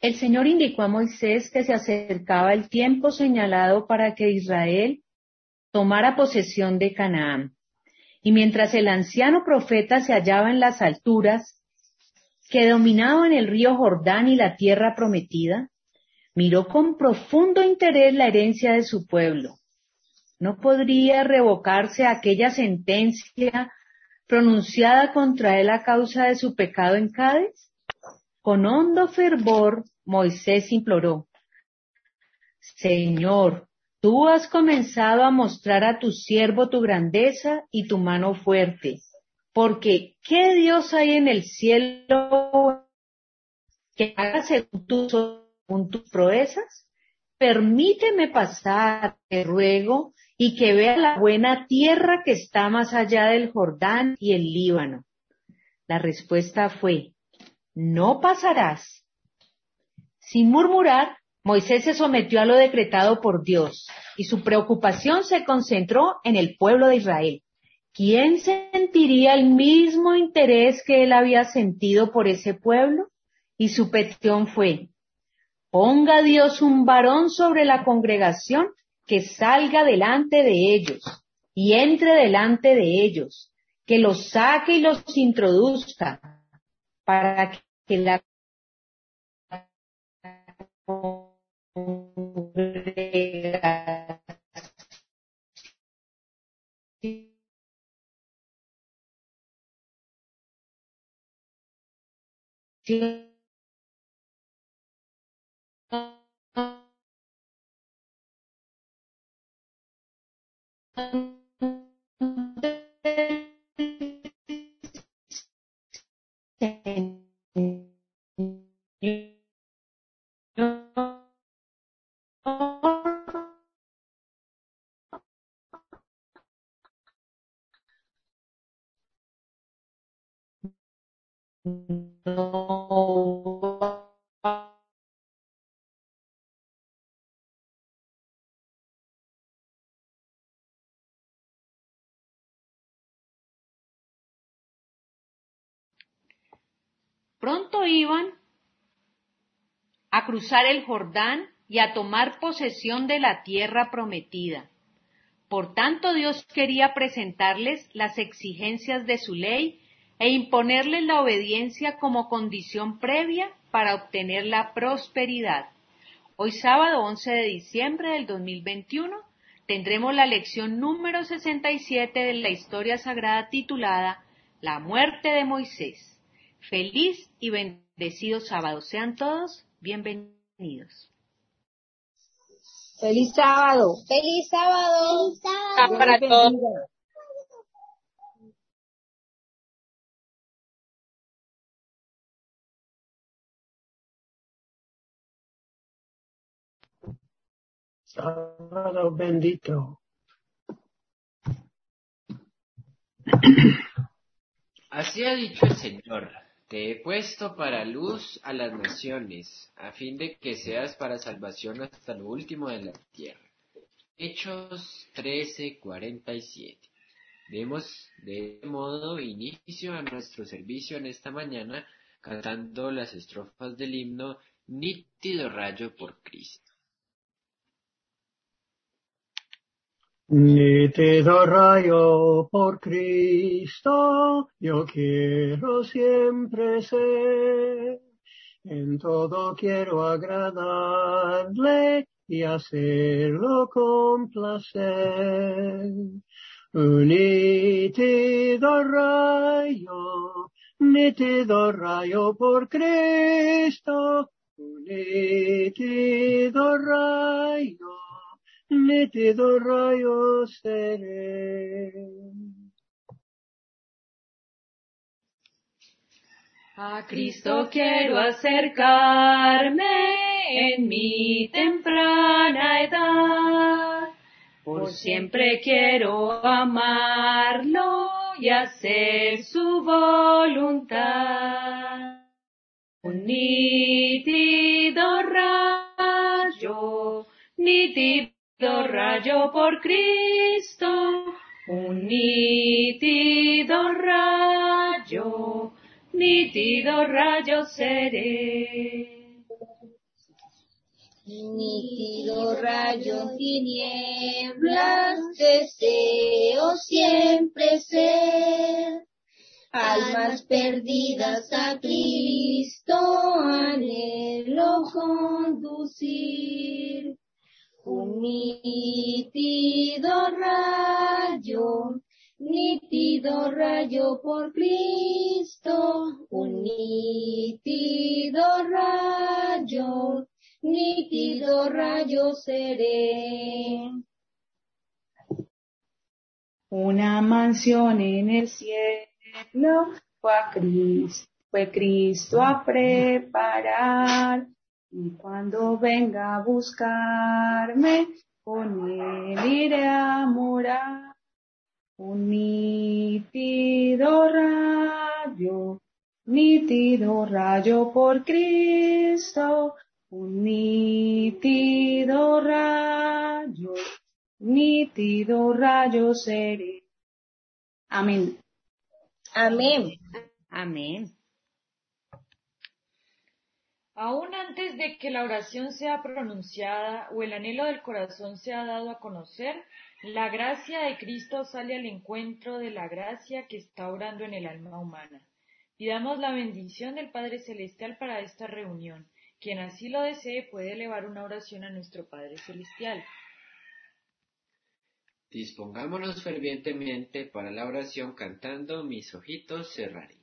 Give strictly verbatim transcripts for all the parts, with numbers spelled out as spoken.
El Señor indicó a Moisés que se acercaba el tiempo señalado para que Israel tomara posesión de Canaán. Y mientras el anciano profeta se hallaba en las alturas, que dominaban el río Jordán y la tierra prometida, miró con profundo interés la herencia de su pueblo. ¿No podría revocarse aquella sentencia pronunciada contra él a causa de su pecado en Cádiz? Con hondo fervor, Moisés imploró: Señor, tú has comenzado a mostrar a tu siervo tu grandeza y tu mano fuerte, porque ¿qué Dios hay en el cielo que haga según tus, según tus proezas? Permíteme pasar, te ruego, y que vea la buena tierra que está más allá del Jordán y el Líbano. La respuesta fue: no pasarás. Sin murmurar, Moisés se sometió a lo decretado por Dios, y su preocupación se concentró en el pueblo de Israel. ¿Quién sentiría el mismo interés que él había sentido por ese pueblo? Y su petición fue: ponga Dios un varón sobre la congregación que salga delante de ellos y entre delante de ellos, que los saque y los introduzca, para que la congregación Pronto iban a cruzar el Jordán y a tomar posesión de la tierra prometida. Por tanto, Dios quería presentarles las exigencias de su ley e imponerles la obediencia como condición previa para obtener la prosperidad. Hoy, sábado once de diciembre del dos mil veintiuno, tendremos la lección número sesenta y siete de la historia sagrada titulada La muerte de Moisés. Feliz y bendecido sábado. Sean todos bienvenidos. ¡Feliz sábado! ¡Feliz sábado! ¡Feliz sábado! Para todos. Sábado bendito. Así ha dicho el Señor: te he puesto para luz a las naciones, a fin de que seas para salvación hasta lo último de la tierra. Hechos trece, cuarenta y siete. Demos de este modo inicio a nuestro servicio en esta mañana, cantando las estrofas del himno Nítido rayo por Cristo. Nítido rayo por Cristo, yo quiero siempre ser. En todo quiero agradarle y hacerlo con placer. Un nítido rayo, nítido rayo por Cristo, un nítido rayo, nítido rayo seré. A Cristo quiero acercarme en mi temprana edad, por siempre quiero amarlo y hacer su voluntad. Un nítido rayo, nítido rayo por Cristo, un nítido rayo, nítido rayo seré. nítido rayo, tinieblas, deseo siempre ser. Almas perdidas a Cristo, anhelo conducir. Un nítido rayo, nítido rayo por Cristo, un nítido rayo, nítido rayo seré. Una mansión en el cielo fue a Cristo, fue Cristo a preparar, y cuando venga a buscarme, con él iré a morar. Un nítido rayo, nítido rayo por Cristo, un nítido rayo, nítido rayo seré. Amén. Amén. Amén. Aún antes de que la oración sea pronunciada o el anhelo del corazón sea dado a conocer, la gracia de Cristo sale al encuentro de la gracia que está orando en el alma humana. Pidamos la bendición del Padre Celestial para esta reunión. Quien así lo desee puede elevar una oración a nuestro Padre Celestial. Dispongámonos fervientemente para la oración cantando Mis ojitos cerraré.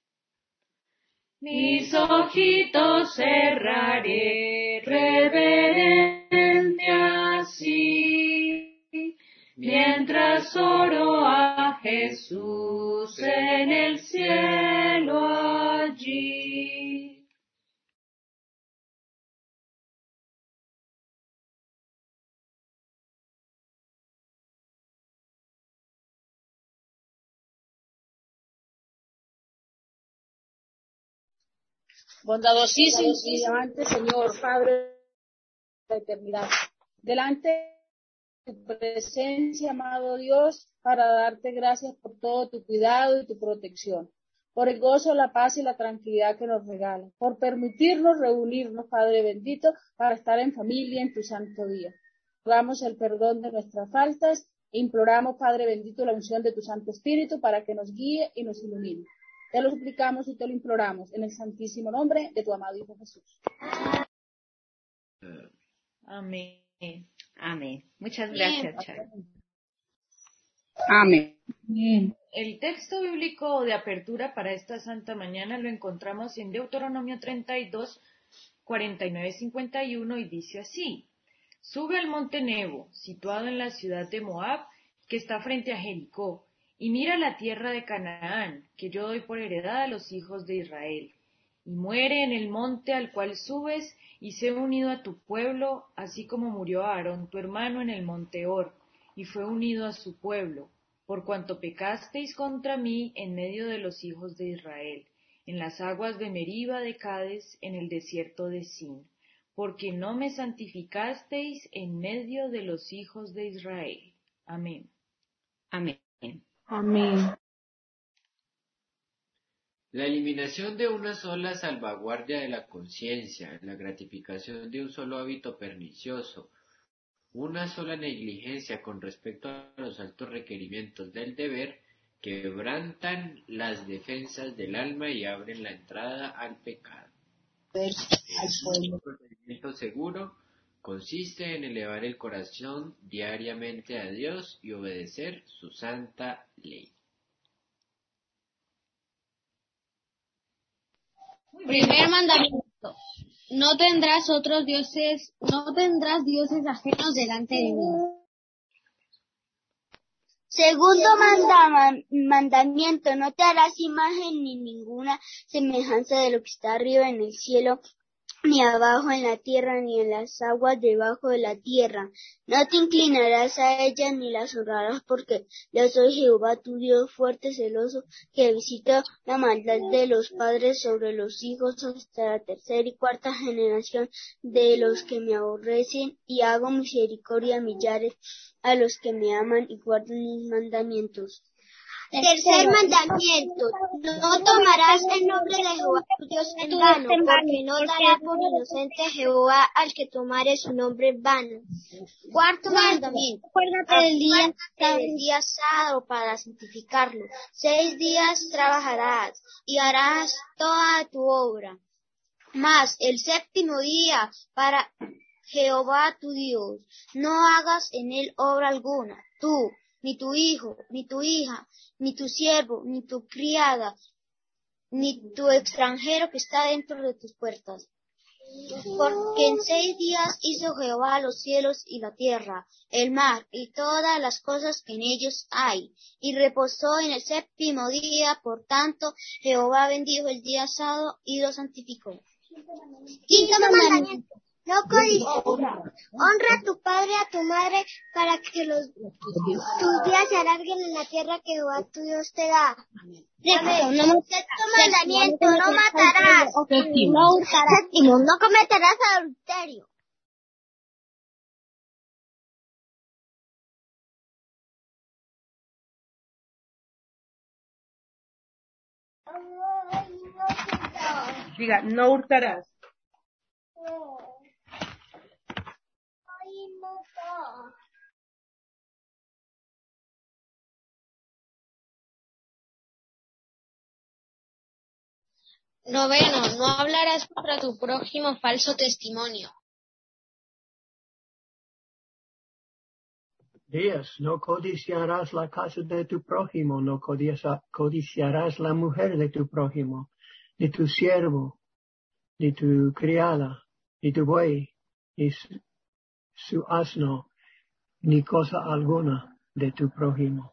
Mis ojitos cerraré, reverente así, mientras oro a Jesús en el cielo allí. Bondadosísimo y amante Señor, Padre de la eternidad, delante de tu presencia, amado Dios, para darte gracias por todo tu cuidado y tu protección, por el gozo, la paz y la tranquilidad que nos regalas, por permitirnos reunirnos, Padre bendito, para estar en familia en tu santo día. Rogamos el perdón de nuestras faltas e imploramos, Padre bendito, la unción de tu Santo Espíritu para que nos guíe y nos ilumine. Te lo suplicamos y te lo imploramos en el santísimo nombre de tu amado Hijo Jesús. Amén. Amén. Muchas gracias, Charo. Amén. El texto bíblico de apertura para esta santa mañana lo encontramos en Deuteronomio treinta y dos, cuarenta y nueve, cincuenta y uno y dice así: Sube al monte Nebo, situado en la ciudad de Moab, que está frente a Jericó, y mira la tierra de Canaán, que yo doy por heredad a los hijos de Israel. Y muere en el monte al cual subes, y sé unido a tu pueblo, así como murió Aarón tu hermano en el monte Hor, y fue unido a su pueblo, por cuanto pecasteis contra mí en medio de los hijos de Israel, en las aguas de Meriba de Cades, en el desierto de Sin, porque no me santificasteis en medio de los hijos de Israel. Amén. Amén. Amén. La eliminación de una sola salvaguardia de la conciencia, la gratificación de un solo hábito pernicioso, una sola negligencia con respecto a los altos requerimientos del deber, quebrantan las defensas del alma y abren la entrada al pecado. Un procedimiento seguro consiste en elevar el corazón diariamente a Dios y obedecer su santa ley. Primer mandamiento: no tendrás otros dioses, no tendrás dioses ajenos delante de mí. Segundo mandama- mandamiento: no te harás imagen ni ninguna semejanza de lo que está arriba en el cielo, ni abajo en la tierra, ni en las aguas debajo de la tierra. No te inclinarás a ellas ni las honrarás, porque yo soy Jehová tu Dios fuerte, celoso, que visita la maldad de los padres sobre los hijos hasta la tercera y cuarta generación de los que me aborrecen, y hago misericordia a millares a los que me aman y guardan mis mandamientos. Tercer mandamiento, no tomarás el nombre de Jehová tu Dios en vano, porque no dará por inocente a Jehová al que tomare su nombre en vano. Cuarto mandamiento, acuérdate del día, del día sábado para santificarlo. Seis días trabajarás y harás toda tu obra. Mas el séptimo día para Jehová tu Dios, no hagas en él obra alguna, tú, ni tu hijo, ni tu hija, ni tu siervo, ni tu criada, ni tu extranjero que está dentro de tus puertas. Porque en seis días hizo Jehová los cielos y la tierra, el mar y todas las cosas que en ellos hay, y reposó en el séptimo día. Por tanto, Jehová bendijo el día sábado y lo santificó. Quinto mandamiento. No codicies. Honra a tu padre y a tu madre para que los, tus días se alarguen en la tierra que Jehová tu Dios te da. Sexto, sexto mandamiento, no matarás. No hurtarás. Séptimo, no cometerás adulterio. Diga, no hurtarás. Noveno, no hablarás contra tu prójimo falso testimonio. Diez, no codiciarás la casa de tu prójimo, no codicia- codiciarás la mujer de tu prójimo, ni tu siervo, ni tu criada, ni tu buey, ni su, su asno, ni cosa alguna de tu prójimo.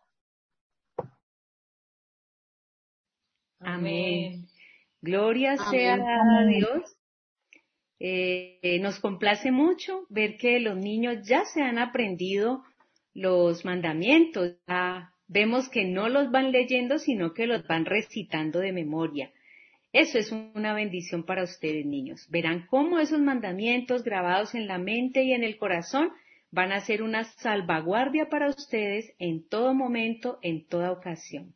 Amén. Gloria sea Amén. a Dios. Eh, eh, nos complace mucho ver que los niños ya se han aprendido los mandamientos. Ya vemos que no los van leyendo, sino que los van recitando de memoria. Eso es una bendición para ustedes, niños. Verán cómo esos mandamientos grabados en la mente y en el corazón van a ser una salvaguardia para ustedes en todo momento, en toda ocasión.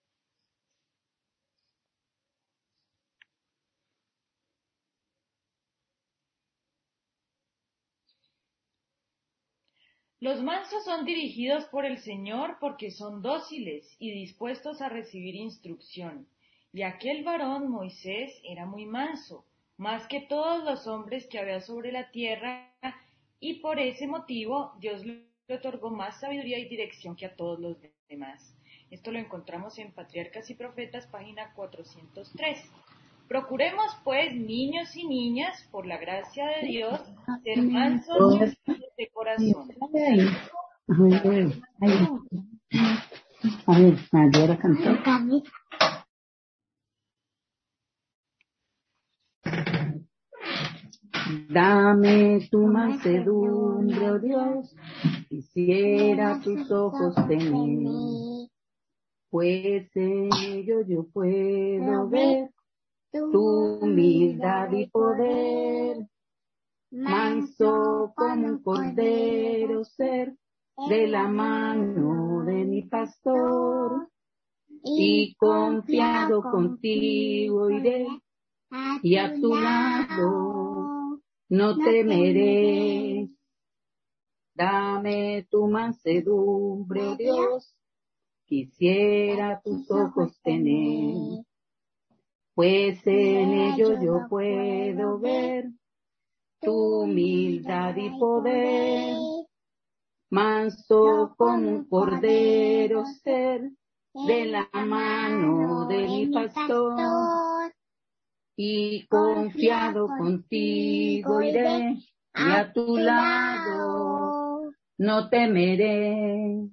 Los mansos son dirigidos por el Señor porque son dóciles y dispuestos a recibir instrucción. Y aquel varón, Moisés, era muy manso, más que todos los hombres que había sobre la tierra, y por ese motivo Dios le otorgó más sabiduría y dirección que a todos los demás. Esto lo encontramos en Patriarcas y Profetas, página cuatrocientos tres. Procuremos, pues, niños y niñas, por la gracia de Dios, ser mansos y humildes de corazón. A ver, María cantó. Dame tu mansedumbre, oh Dios, quisiera tus ojos tener, pues en ello yo puedo ver tu humildad y poder, manso como un cordero ser de la mano de mi pastor, y confiado contigo iré, y a tu lado no temeré. Dame tu mansedumbre, oh Dios, quisiera tus ojos tener, pues en ello yo puedo ver tu humildad y poder, manso como un cordero ser de la mano de mi pastor, y confiado contigo iré, y a tu lado no temeré.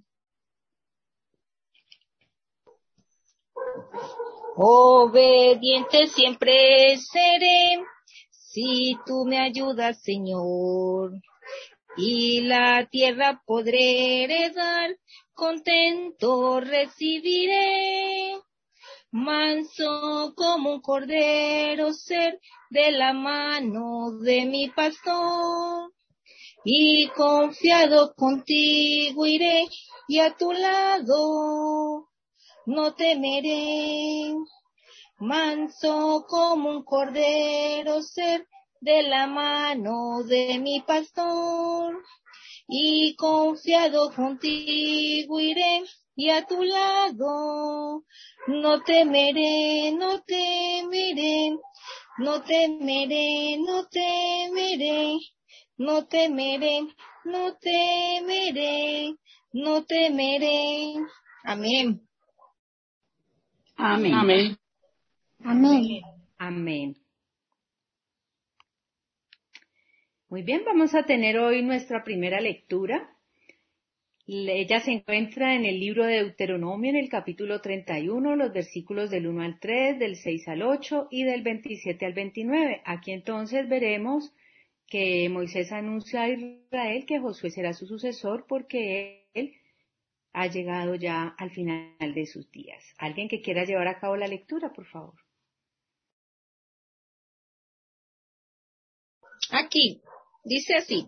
Obediente siempre seré, si tú me ayudas, Señor, y la tierra podré heredar, contento recibiré. Manso como un cordero ser de la mano de mi pastor, y confiado contigo iré, y a tu lado no temeré. Manso como un cordero ser de la mano de mi pastor, y confiado contigo iré y a tu lado. No temeré, no temeré, no temeré, no temeré, no temeré, no temeré, no temeré. Amén. Amén. Amén. Amén. Amén. Muy bien, vamos a tener hoy nuestra primera lectura. Ella se encuentra en el libro de Deuteronomio, en el capítulo treinta y uno, los versículos del uno al tres, del seis al ocho y del veintisiete al veintinueve. Aquí entonces veremos que Moisés anuncia a Israel que Josué será su sucesor porque él ha llegado ya al final de sus días. ¿Alguien que quiera llevar a cabo la lectura, por favor? Aquí, dice así,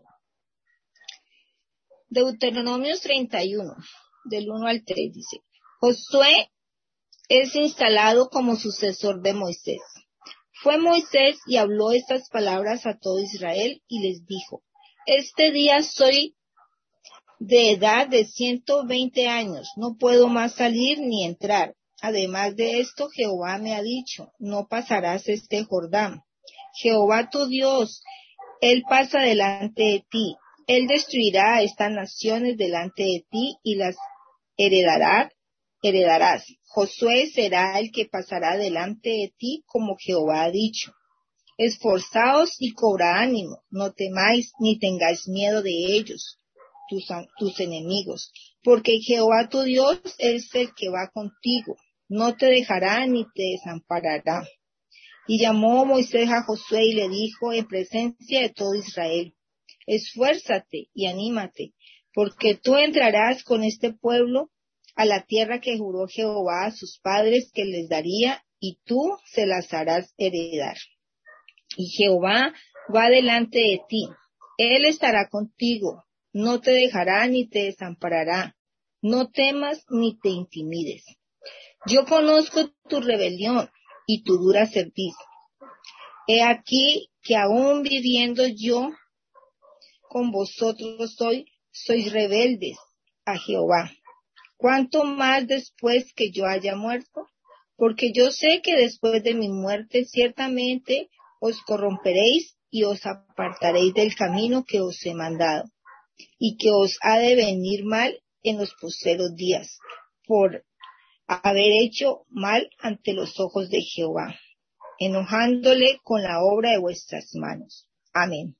Deuteronomio treinta y uno, del uno al tres, dice, Josué es instalado como sucesor de Moisés. Fue Moisés y habló estas palabras a todo Israel y les dijo, este día soy de edad de ciento veinte años, no puedo más salir ni entrar. Además de esto, Jehová me ha dicho, no pasarás este Jordán. Jehová tu Dios, Él pasa delante de ti. Él destruirá a estas naciones delante de ti y las heredará, heredarás. Josué será el que pasará delante de ti como Jehová ha dicho. Esforzaos y cobrad ánimo, no temáis ni tengáis miedo de ellos, tus, tus enemigos, porque Jehová tu Dios es el que va contigo, no te dejará ni te desamparará. Y llamó Moisés a Josué y le dijo en presencia de todo Israel, esfuérzate y anímate, porque tú entrarás con este pueblo a la tierra que juró Jehová a sus padres que les daría, y tú se las harás heredar. Y Jehová va delante de ti, Él estará contigo, no te dejará ni te desamparará, no temas ni te intimides. Yo conozco tu rebelión y tu dura cerviz. He aquí que aún viviendo yo con vosotros soy, sois rebeldes a Jehová. ¿Cuánto más después que yo haya muerto? Porque yo sé que después de mi muerte ciertamente os corromperéis y os apartaréis del camino que os he mandado, y que os ha de venir mal en los postreros días, por haber hecho mal ante los ojos de Jehová, enojándole con la obra de vuestras manos. Amén.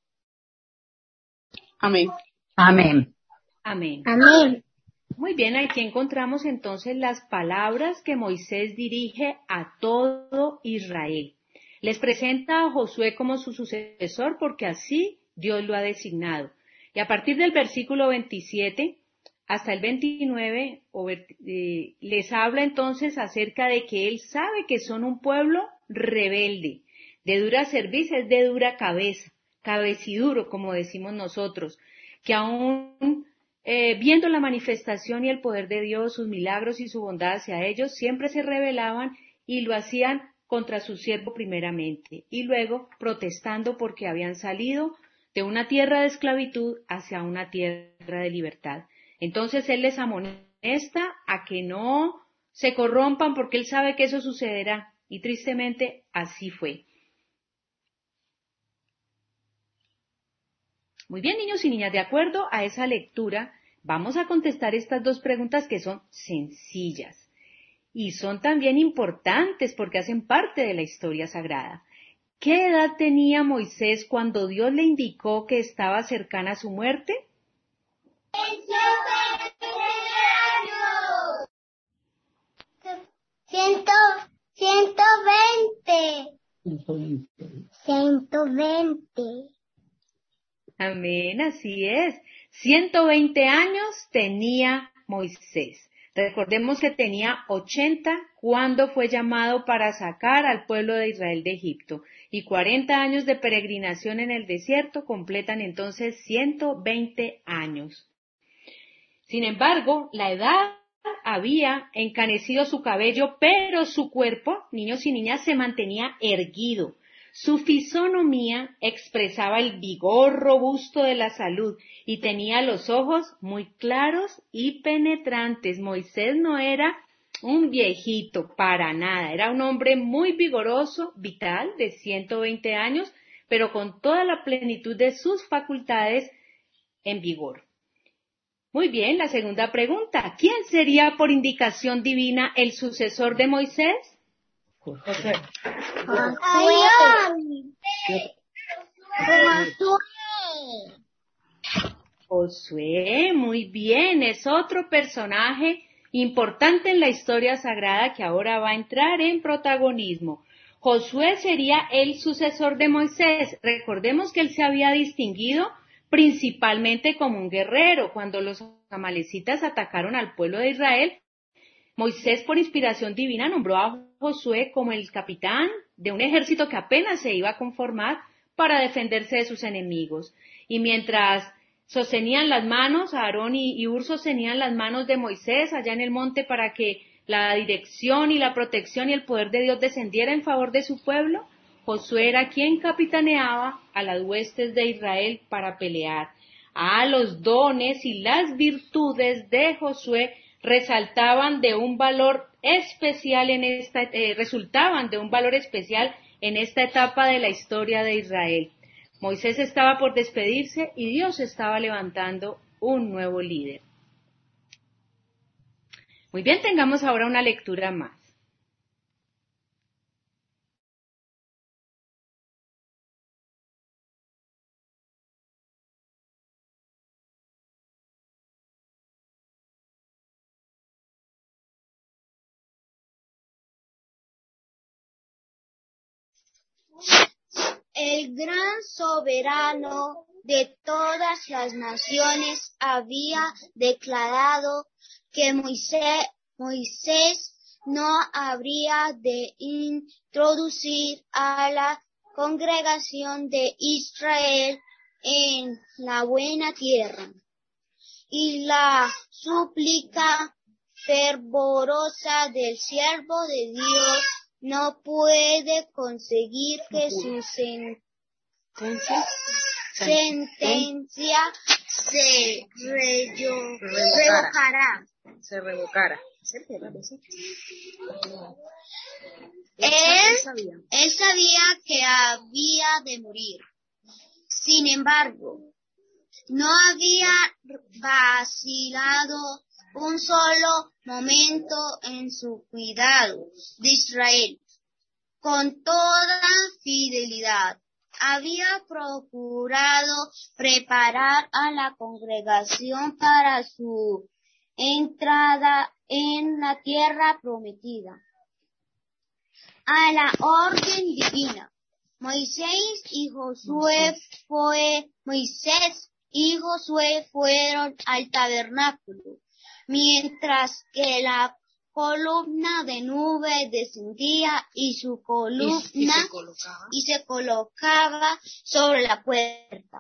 Amén. Amén. Amén. Amén. Muy bien, aquí encontramos entonces las palabras que Moisés dirige a todo Israel. Les presenta a Josué como su sucesor porque así Dios lo ha designado. Y a partir del versículo veintisiete hasta el veintinueve, eh, les habla entonces acerca de que él sabe que son un pueblo rebelde, de dura cerviz, es de dura cabeza, cabeciduro, como decimos nosotros, que aún eh, viendo la manifestación y el poder de Dios, sus milagros y su bondad hacia ellos, siempre se rebelaban y lo hacían contra su siervo primeramente, y luego protestando porque habían salido de una tierra de esclavitud hacia una tierra de libertad. Entonces él les amonesta a que no se corrompan porque él sabe que eso sucederá, y tristemente así fue. Muy bien, niños y niñas, de acuerdo a esa lectura, vamos a contestar estas dos preguntas que son sencillas y son también importantes porque hacen parte de la historia sagrada. ¿Qué edad tenía Moisés cuando Dios le indicó que estaba cercana a su muerte? Ciento, ciento veinte. Ciento veinte. Amén, así es. ciento veinte años tenía Moisés. Recordemos que tenía ochenta cuando fue llamado para sacar al pueblo de Israel de Egipto, y cuarenta años de peregrinación en el desierto completan entonces ciento veinte años. Sin embargo, la edad había encanecido su cabello, pero su cuerpo, niños y niñas, se mantenía erguido. Su fisonomía expresaba el vigor robusto de la salud y tenía los ojos muy claros y penetrantes. Moisés no era un viejito, para nada. Era un hombre muy vigoroso, vital, de ciento veinte años, pero con toda la plenitud de sus facultades en vigor. Muy bien, la segunda pregunta. ¿Quién sería por indicación divina el sucesor de Moisés? Josué. Josué, muy bien, es otro personaje importante en la historia sagrada que ahora va a entrar en protagonismo. Josué sería el sucesor de Moisés. Recordemos que él se había distinguido principalmente como un guerrero. Cuando los amalecitas atacaron al pueblo de Israel, Moisés, por inspiración divina, nombró a Josué como el capitán de un ejército que apenas se iba a conformar para defenderse de sus enemigos. Y mientras sostenían las manos, Aarón y, y Hur sostenían las manos de Moisés allá en el monte para que la dirección y la protección y el poder de Dios descendiera en favor de su pueblo, Josué era quien capitaneaba a las huestes de Israel para pelear. Ah, los dones y las virtudes de Josué resaltaban de un valor especial en esta, eh, resultaban de un valor especial en esta etapa de la historia de Israel. Moisés estaba por despedirse y Dios estaba levantando un nuevo líder. Muy bien, tengamos ahora una lectura más. El gran soberano de todas las naciones había declarado que Moisés, Moisés no habría de introducir a la congregación de Israel en la buena tierra. Y la súplica fervorosa del siervo de Dios no puede conseguir que su sentencia, sentencia se reyo- revocará. Se revocara. Él, él sabía que había de morir. Sin embargo, no había vacilado un solo momento en su cuidado de Israel. Con toda fidelidad había procurado preparar a la congregación para su entrada en la tierra prometida. A la orden divina, Moisés y Josué fue, Moisés y Josué fueron al tabernáculo, mientras que la columna de nube descendía y su columna y, y, se colocaba. y se colocaba sobre la puerta.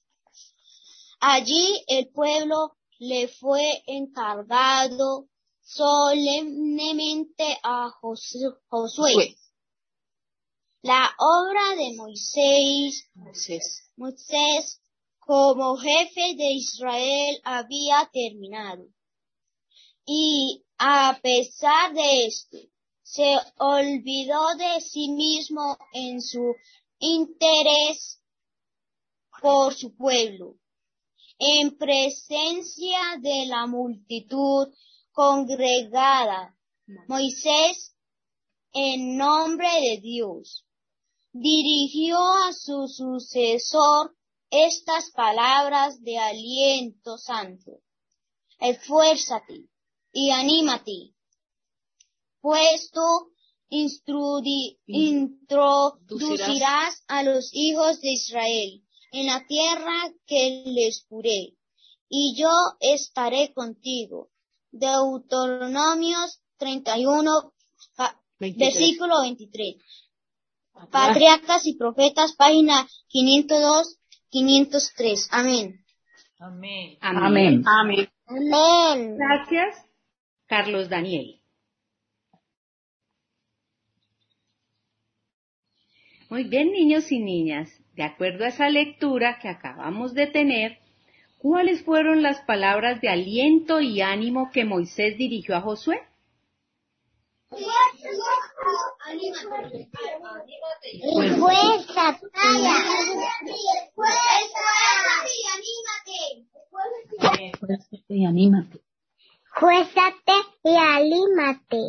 Allí el pueblo le fue encargado solemnemente a Josué. Josué. La obra de Moisés, Moisés. Moisés como jefe de Israel había terminado. Y a pesar de esto, se olvidó de sí mismo en su interés por su pueblo. En presencia de la multitud congregada, Moisés, en nombre de Dios, dirigió a su sucesor estas palabras de aliento santo. Esfuérzate y anímate, pues tú instrudi, introducirás a los hijos de Israel en la tierra que les juré, y yo estaré contigo. Deuteronomios treinta y uno, veintitrés. Versículo veintitrés. Patriarcas y Profetas, página quinientos dos, quinientos tres. Amén. Amén. Amén. Amén. Amén. Gracias. Carlos Daniel. Muy bien, niños y niñas, de acuerdo a esa lectura que acabamos de tener, ¿cuáles fueron las palabras de aliento y ánimo que Moisés dirigió a Josué? Esfuérzate y anímate. Esfuérzate y anímate.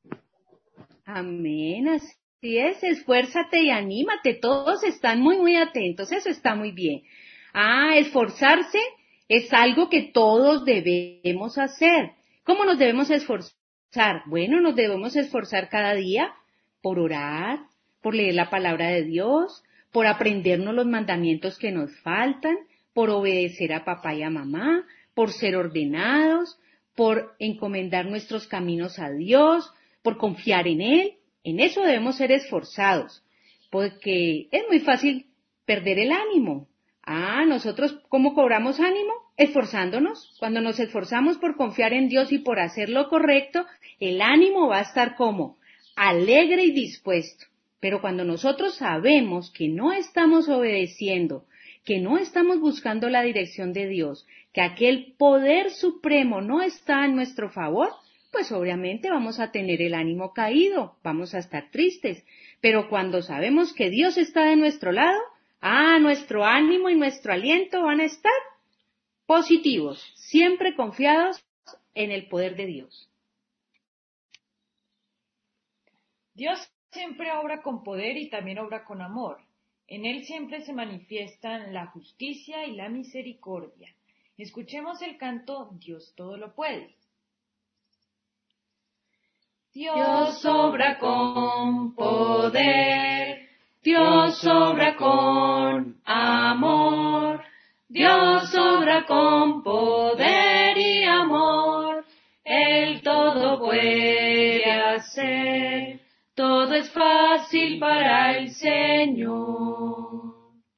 Amén, así es, esfuérzate y anímate. Todos están muy, muy atentos, eso está muy bien. Ah, esforzarse es algo que todos debemos hacer. ¿Cómo nos debemos esforzar? Bueno, nos debemos esforzar cada día por orar, por leer la palabra de Dios, por aprendernos los mandamientos que nos faltan, por obedecer a papá y a mamá, por ser ordenados, por encomendar nuestros caminos a Dios, por confiar en Él. En eso debemos ser esforzados, porque es muy fácil perder el ánimo. Ah, nosotros, ¿cómo cobramos ánimo? Esforzándonos. Cuando nos esforzamos por confiar en Dios y por hacer lo correcto, el ánimo va a estar como alegre y dispuesto. Pero cuando nosotros sabemos que no estamos obedeciendo, que no estamos buscando la dirección de Dios, que aquel poder supremo no está en nuestro favor, pues obviamente vamos a tener el ánimo caído, vamos a estar tristes. Pero cuando sabemos que Dios está de nuestro lado, ah, nuestro ánimo y nuestro aliento van a estar positivos, siempre confiados en el poder de Dios. Dios siempre obra con poder y también obra con amor. En Él siempre se manifiestan la justicia y la misericordia. Escuchemos el canto Dios todo lo puede. Dios obra con poder, Dios obra con amor, Dios obra con poder y amor, Él todo puede hacer, todo es fácil para el Señor.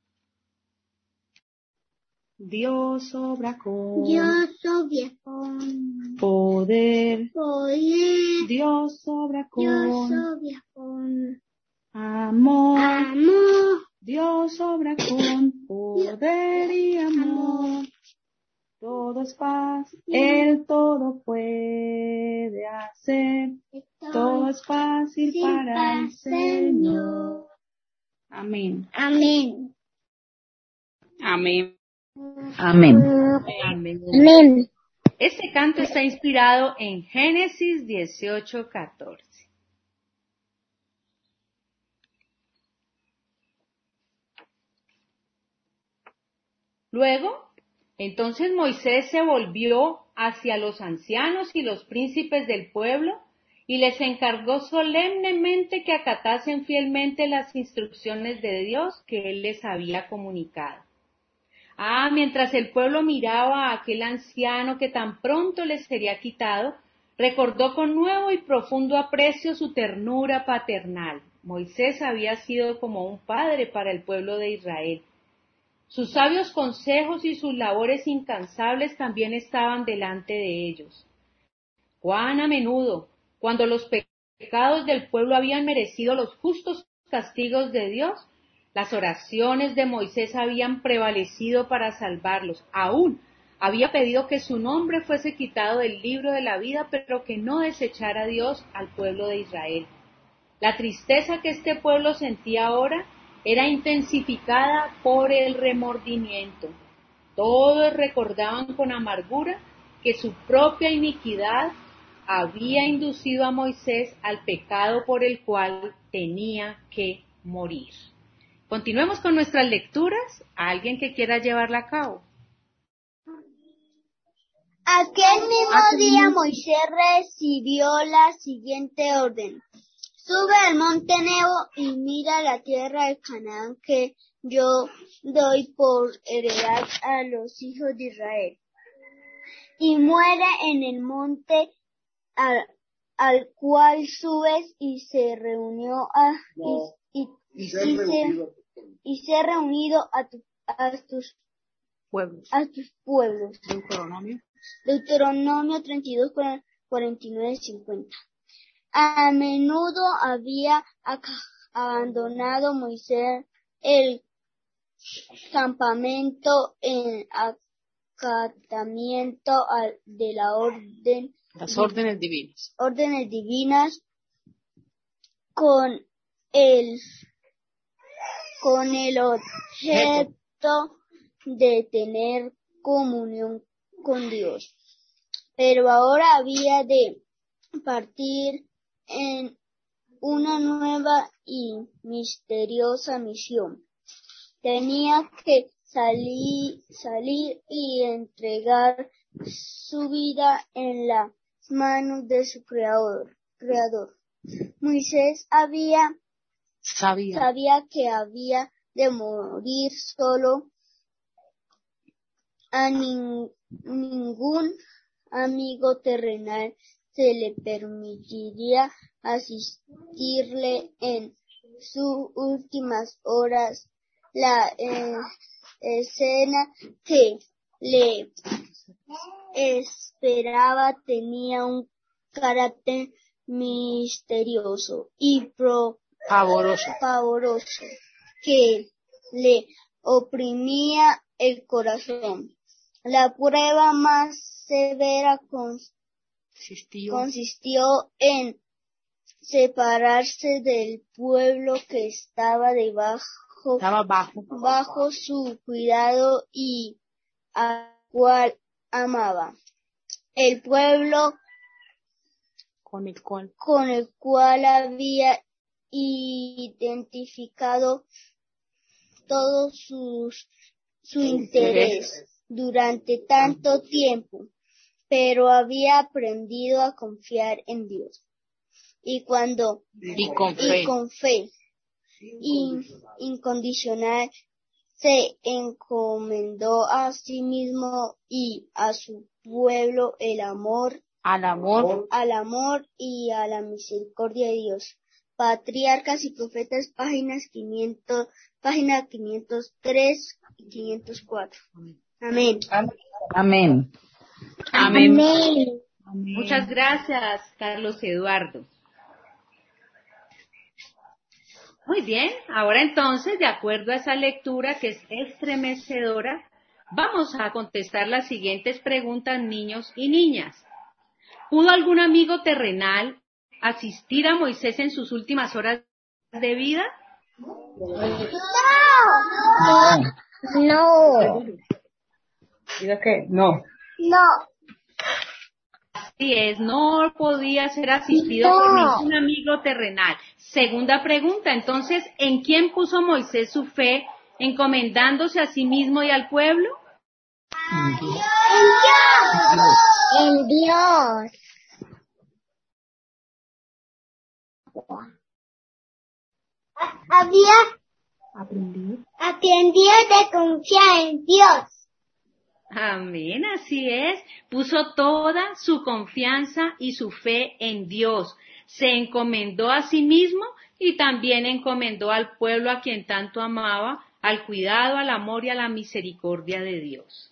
Dios obra con Dios obra con poder, poder. Dios obra con Dios obra con amor, amor. Dios obra con poder y amor. Todo es paz, Él todo puede hacer, todo es fácil para el Señor. Amén. Amén. Amén. Amén. Amén. Amén. Este canto está inspirado en Génesis dieciocho catorce. Luego, entonces Moisés se volvió hacia los ancianos y los príncipes del pueblo y les encargó solemnemente que acatasen fielmente las instrucciones de Dios que él les había comunicado. Ah, mientras el pueblo miraba a aquel anciano que tan pronto les sería quitado, recordó con nuevo y profundo aprecio su ternura paternal. Moisés había sido como un padre para el pueblo de Israel. Sus sabios consejos y sus labores incansables también estaban delante de ellos. Cuán a menudo, cuando los pecados del pueblo habían merecido los justos castigos de Dios, las oraciones de Moisés habían prevalecido para salvarlos. Aún había pedido que su nombre fuese quitado del libro de la vida, pero que no desechara Dios al pueblo de Israel. La tristeza que este pueblo sentía ahora era intensificada por el remordimiento. Todos recordaban con amargura que su propia iniquidad había inducido a Moisés al pecado por el cual tenía que morir. Continuemos con nuestras lecturas. ¿Alguien que quiera llevarla a cabo? Aquel mismo día Moisés recibió la siguiente orden. Sube al monte Nebo y mira la tierra de Canaán que yo doy por heredad a los hijos de Israel. Y muere en el monte al, al cual subes y se reunió a, no. y, y, y, se, se, y se reunido a, tu, a tus pueblos. A tus pueblos. Deuteronomio. Deuteronomio treinta y dos, cuarenta y nueve cincuenta. A menudo había abandonado Moisés el campamento en acatamiento de la orden, las órdenes divinas, órdenes divinas con el, con el objeto de tener comunión con Dios. Pero ahora había de partir en una nueva y misteriosa misión. Tenía que salir, salir y entregar su vida en las manos de su creador. creador. Moisés había, sabía. sabía que había de morir solo. A nin, ningún amigo terrenal se le permitiría asistirle en sus últimas horas. La eh, escena que le esperaba tenía un carácter misterioso y pro, pavoroso. pavoroso que le oprimía el corazón. La prueba más severa consistió, consistió en separarse del pueblo que estaba debajo, estaba bajo. bajo su cuidado y al cual amaba. El pueblo con el cual, con el cual había identificado todos sus su interés durante tanto tiempo, pero había aprendido a confiar en Dios. Y cuando y con fe, y con fe in, incondicional se encomendó a sí mismo y a su pueblo el amor, al amor, al amor y a la misericordia de Dios. Patriarcas y Profetas, páginas quinientos, página quinientos tres y quinientos cuatro. Amén. Amén. Amén. Amén. Muchas gracias, Carlos Eduardo. Muy bien, ahora entonces, de acuerdo a esa lectura que es estremecedora, vamos a contestar las siguientes preguntas, niños y niñas. ¿Pudo algún amigo terrenal asistir a Moisés en sus últimas horas de vida? No. No. ¿Diga qué? No. No. Así es, no podía ser asistido No. por ningún amigo terrenal. Segunda pregunta, entonces, ¿en quién puso Moisés su fe, encomendándose a sí mismo y al pueblo? En Dios. En Dios. Había aprendido, aprendido de confiar en Dios. Amén, así es. Puso toda su confianza y su fe en Dios. Se encomendó a sí mismo y también encomendó al pueblo a quien tanto amaba, al cuidado, al amor y a la misericordia de Dios.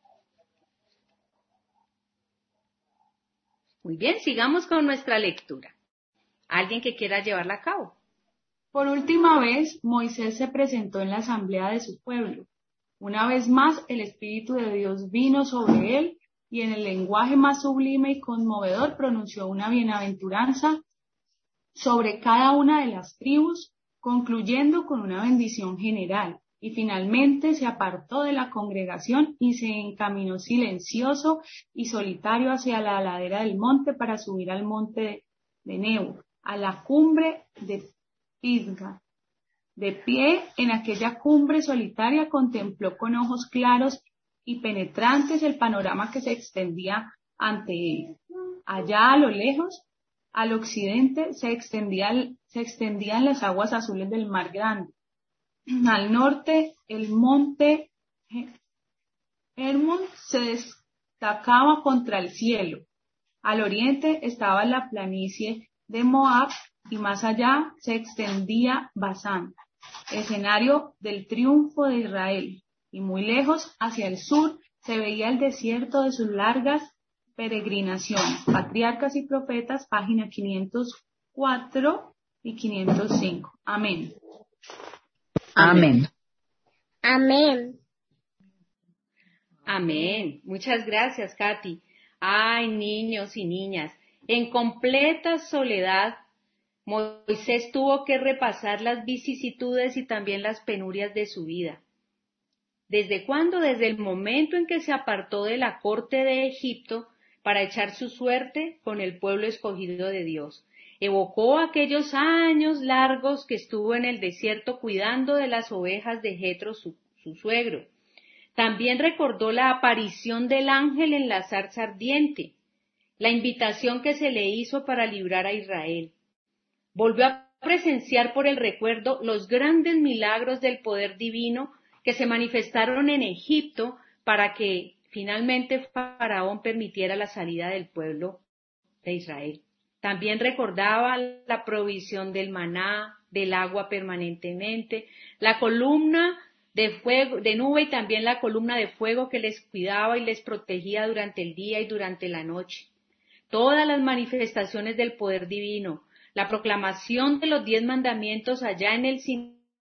Muy bien, sigamos con nuestra lectura. ¿Alguien que quiera llevarla a cabo? Por última vez, Moisés se presentó en la asamblea de su pueblo. Una vez más, el Espíritu de Dios vino sobre él y en el lenguaje más sublime y conmovedor pronunció una bienaventuranza sobre cada una de las tribus, concluyendo con una bendición general. Y finalmente se apartó de la congregación y se encaminó silencioso y solitario hacia la ladera del monte para subir al monte de Nebo, a la cumbre de Pisga. De pie en aquella cumbre solitaria contempló con ojos claros y penetrantes el panorama que se extendía ante él. Allá a lo lejos, al occidente, se extendían, se extendían las aguas azules del Mar Grande. Al norte, el monte Hermón se destacaba contra el cielo. Al oriente estaba la planicie de Moab y más allá se extendía Basán, escenario del triunfo de Israel, y muy lejos, hacia el sur, se veía el desierto de sus largas Peregrinación, Patriarcas y Profetas, página quinientos cuatro y quinientos cinco. Amén. Amén. Amén. Amén. Muchas gracias, Katy. Ay, niños y niñas, en completa soledad, Moisés tuvo que repasar las vicisitudes y también las penurias de su vida. ¿Desde cuándo? Desde el momento en que se apartó de la corte de Egipto para echar su suerte con el pueblo escogido de Dios. Evocó aquellos años largos que estuvo en el desierto cuidando de las ovejas de Jetro, su, su suegro. También recordó la aparición del ángel en la zarza ardiente, la invitación que se le hizo para librar a Israel. Volvió a presenciar por el recuerdo los grandes milagros del poder divino que se manifestaron en Egipto para que finalmente Faraón permitiera la salida del pueblo de Israel. También recordaba la provisión del maná, del agua permanentemente, la columna de fuego, de nube y también la columna de fuego que les cuidaba y les protegía durante el día y durante la noche. Todas las manifestaciones del poder divino, la proclamación de los diez mandamientos allá en el Sinaí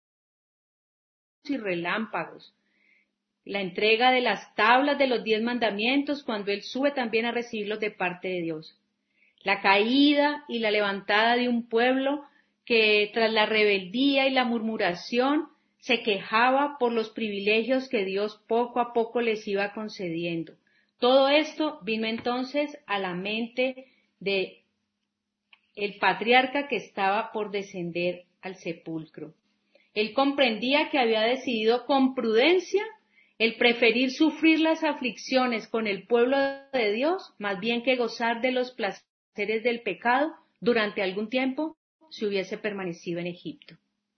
y relámpagos, la entrega de las tablas de los diez mandamientos cuando él sube también a recibirlos de parte de Dios. La caída y la levantada de un pueblo que tras la rebeldía y la murmuración se quejaba por los privilegios que Dios poco a poco les iba concediendo. Todo esto vino entonces a la mente de el patriarca que estaba por descender al sepulcro. Él comprendía que había decidido con prudencia el preferir sufrir las aflicciones con el pueblo de Dios, más bien que gozar de los placeres del pecado durante algún tiempo si hubiese permanecido en Egipto.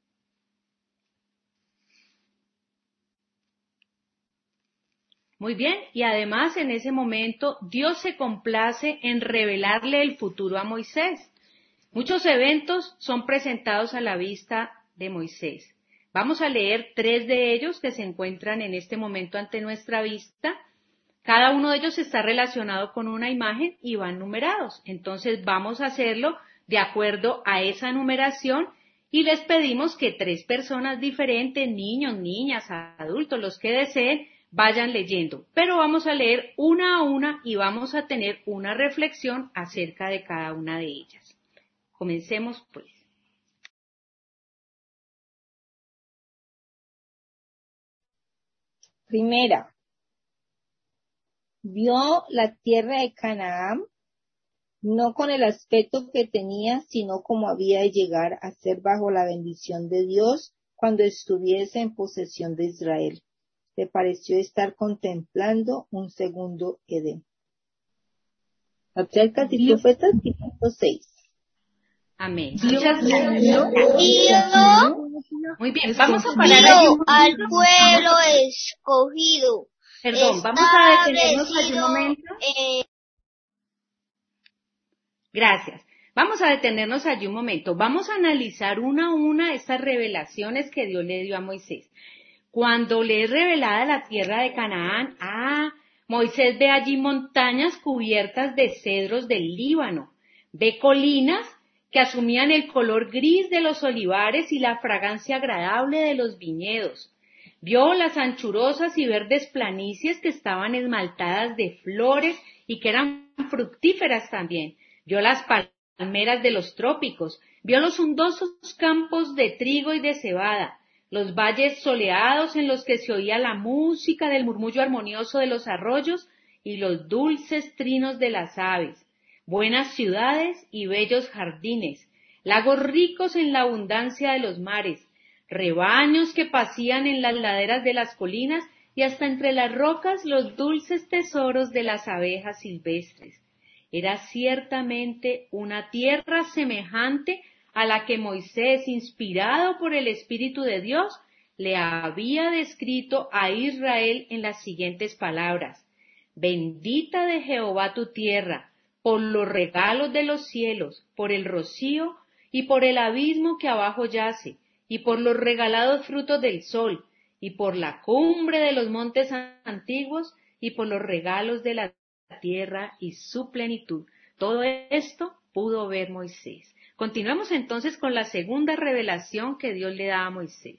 Muy bien, y además en ese momento Dios se complace en revelarle el futuro a Moisés. Muchos eventos son presentados a la vista de Moisés. Vamos a leer tres de ellos que se encuentran en este momento ante nuestra vista. Cada uno de ellos está relacionado con una imagen y van numerados. Entonces vamos a hacerlo de acuerdo a esa numeración y les pedimos que tres personas diferentes, niños, niñas, adultos, los que deseen, vayan leyendo. Pero vamos a leer una a una y vamos a tener una reflexión acerca de cada una de ellas. Comencemos pues. Primera, vio la tierra de Canaán, no con el aspecto que tenía, sino como había de llegar a ser bajo la bendición de Dios cuando estuviese en posesión de Israel. Le pareció estar contemplando un segundo Edén. Patriarcas y Profetas, quinientos seis. Amén. Muchas gracias. Vio, Muy bien, vamos a parar allí vio un al momento. pueblo escogido. Perdón, vamos a detenernos allí un Establecido, momento. eh, Gracias. Vamos a detenernos allí un momento. Vamos a analizar una a una estas revelaciones que Dios le dio a Moisés. Cuando le es revelada la tierra de Canaán, ah, Moisés ve allí montañas cubiertas de cedros del Líbano, ve colinas que asumían el color gris de los olivares y la fragancia agradable de los viñedos. Vio las anchurosas y verdes planicies que estaban esmaltadas de flores y que eran fructíferas también. Vio las palmeras de los trópicos, vio los hondosos campos de trigo y de cebada, los valles soleados en los que se oía la música del murmullo armonioso de los arroyos y los dulces trinos de las aves, buenas ciudades y bellos jardines, lagos ricos en la abundancia de los mares, rebaños que pasían en las laderas de las colinas y hasta entre las rocas los dulces tesoros de las abejas silvestres. Era ciertamente una tierra semejante a la que Moisés, inspirado por el Espíritu de Dios, le había descrito a Israel en las siguientes palabras: Bendita de Jehová tu tierra, por los regalos de los cielos, por el rocío y por el abismo que abajo yace, y por los regalados frutos del sol, y por la cumbre de los montes antiguos, y por los regalos de las tierra y su plenitud. Todo esto pudo ver Moisés. Continuamos entonces con la segunda revelación que Dios le da a Moisés.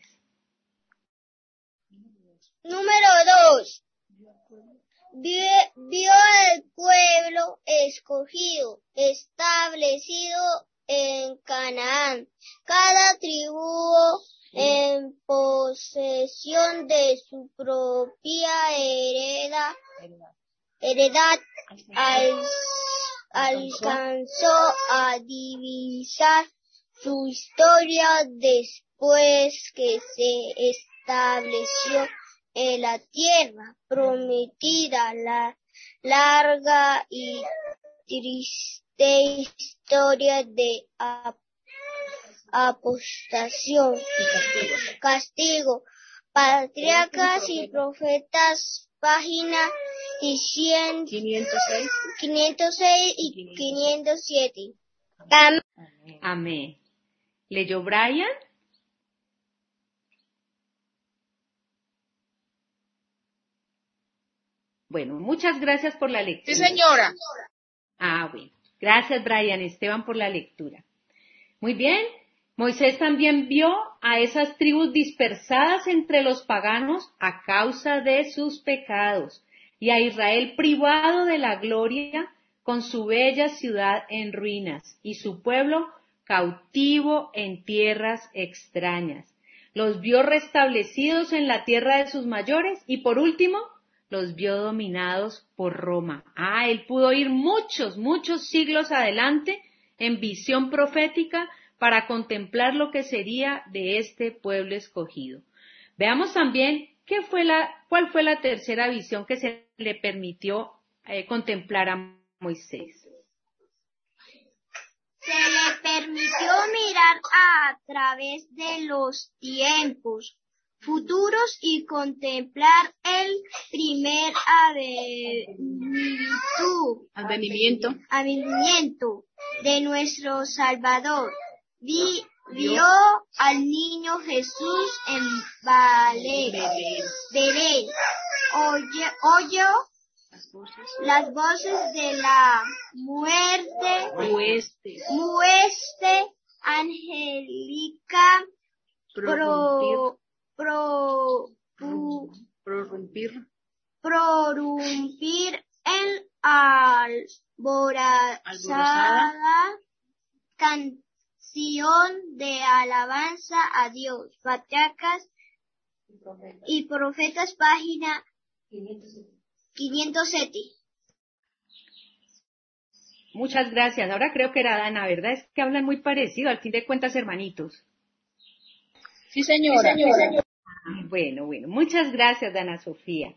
Número dos. Vio, vio al pueblo escogido, establecido en Canaán, cada tribu en posesión de su propia hereda, heredad, al, alcanzó a divisar su historia después que se estableció en la tierra prometida, la larga y triste historia de ap apostación, castigo, castigo, patriarcas y profetas, página y cien, quinientos seis, quinientos seis y quinientos siete. Amén. Amén. ¿Leyó Brian? Bueno, muchas gracias por la lectura. Sí, señora. Ah, bueno. Gracias, Brian Esteban, por la lectura. Muy bien. Moisés también vio a esas tribus dispersadas entre los paganos a causa de sus pecados, y a Israel privado de la gloria con su bella ciudad en ruinas, y su pueblo cautivo en tierras extrañas. Los vio restablecidos en la tierra de sus mayores, y por último, los vio dominados por Roma. Ah, él pudo ir muchos, muchos siglos adelante en visión profética para contemplar lo que sería de este pueblo escogido. Veamos también qué fue la, cuál fue la tercera visión que se le permitió eh, contemplar a Moisés. Se le permitió mirar a través de los tiempos futuros y contemplar el primer Advenimiento. advenimiento de nuestro Salvador. Vi, vio al niño Jesús en Belén. Oye, oyó las voces de la muerte, mueste, mueste angélica, pro, pro, pu, Prorrumpir. prorrumpir en alborozada canción de alabanza a Dios. Patriarcas y profetas, página quinientos siete. Muchas gracias. Ahora creo que era Dana, ¿verdad? Es que hablan muy parecido, al fin de cuentas, hermanitos. Sí, señora. Sí, señora. Bueno, bueno, muchas gracias, Dana Sofía.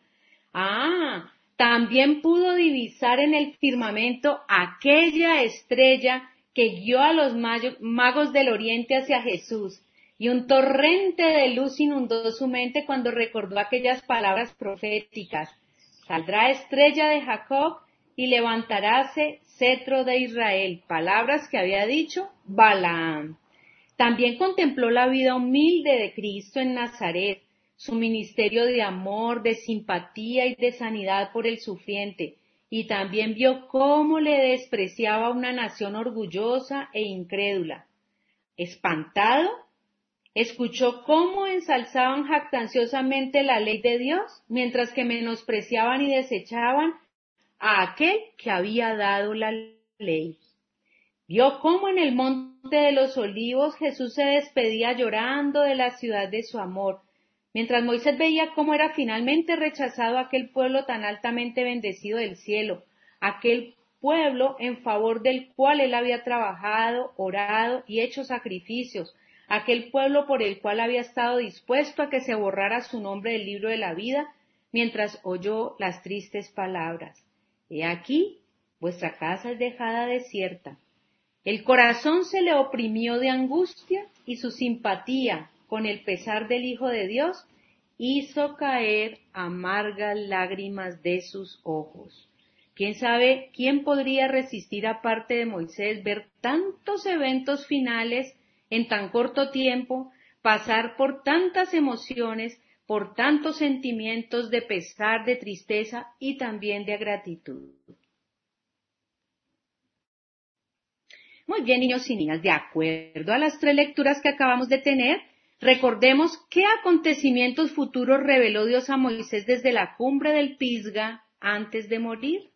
Ah, también pudo divisar en el firmamento aquella estrella que guió a los magos del oriente hacia Jesús, y un torrente de luz inundó su mente cuando recordó aquellas palabras proféticas. Saldrá estrella de Jacob y levantaráse cetro de Israel, palabras que había dicho Balaam. También contempló la vida humilde de Cristo en Nazaret, su ministerio de amor, de simpatía y de sanidad por el sufriente, y también vio cómo le despreciaba una nación orgullosa e incrédula. Espantado, escuchó cómo ensalzaban jactanciosamente la ley de Dios, mientras que menospreciaban y desechaban a aquel que había dado la ley. Vio cómo en el monte de los olivos Jesús se despedía llorando de la ciudad de su amor, mientras Moisés veía cómo era finalmente rechazado aquel pueblo tan altamente bendecido del cielo, aquel pueblo en favor del cual él había trabajado, orado y hecho sacrificios, aquel pueblo por el cual había estado dispuesto a que se borrara su nombre del libro de la vida, mientras oyó las tristes palabras: He aquí, vuestra casa es dejada desierta. El corazón se le oprimió de angustia y su simpatía con el pesar del Hijo de Dios hizo caer amargas lágrimas de sus ojos. ¿Quién sabe quién podría resistir aparte de Moisés ver tantos eventos finales en tan corto tiempo, pasar por tantas emociones, por tantos sentimientos de pesar, de tristeza y también de gratitud? Muy bien, niños y niñas, de acuerdo a las tres lecturas que acabamos de tener, recordemos qué acontecimientos futuros reveló Dios a Moisés desde la cumbre del Pisga antes de morir.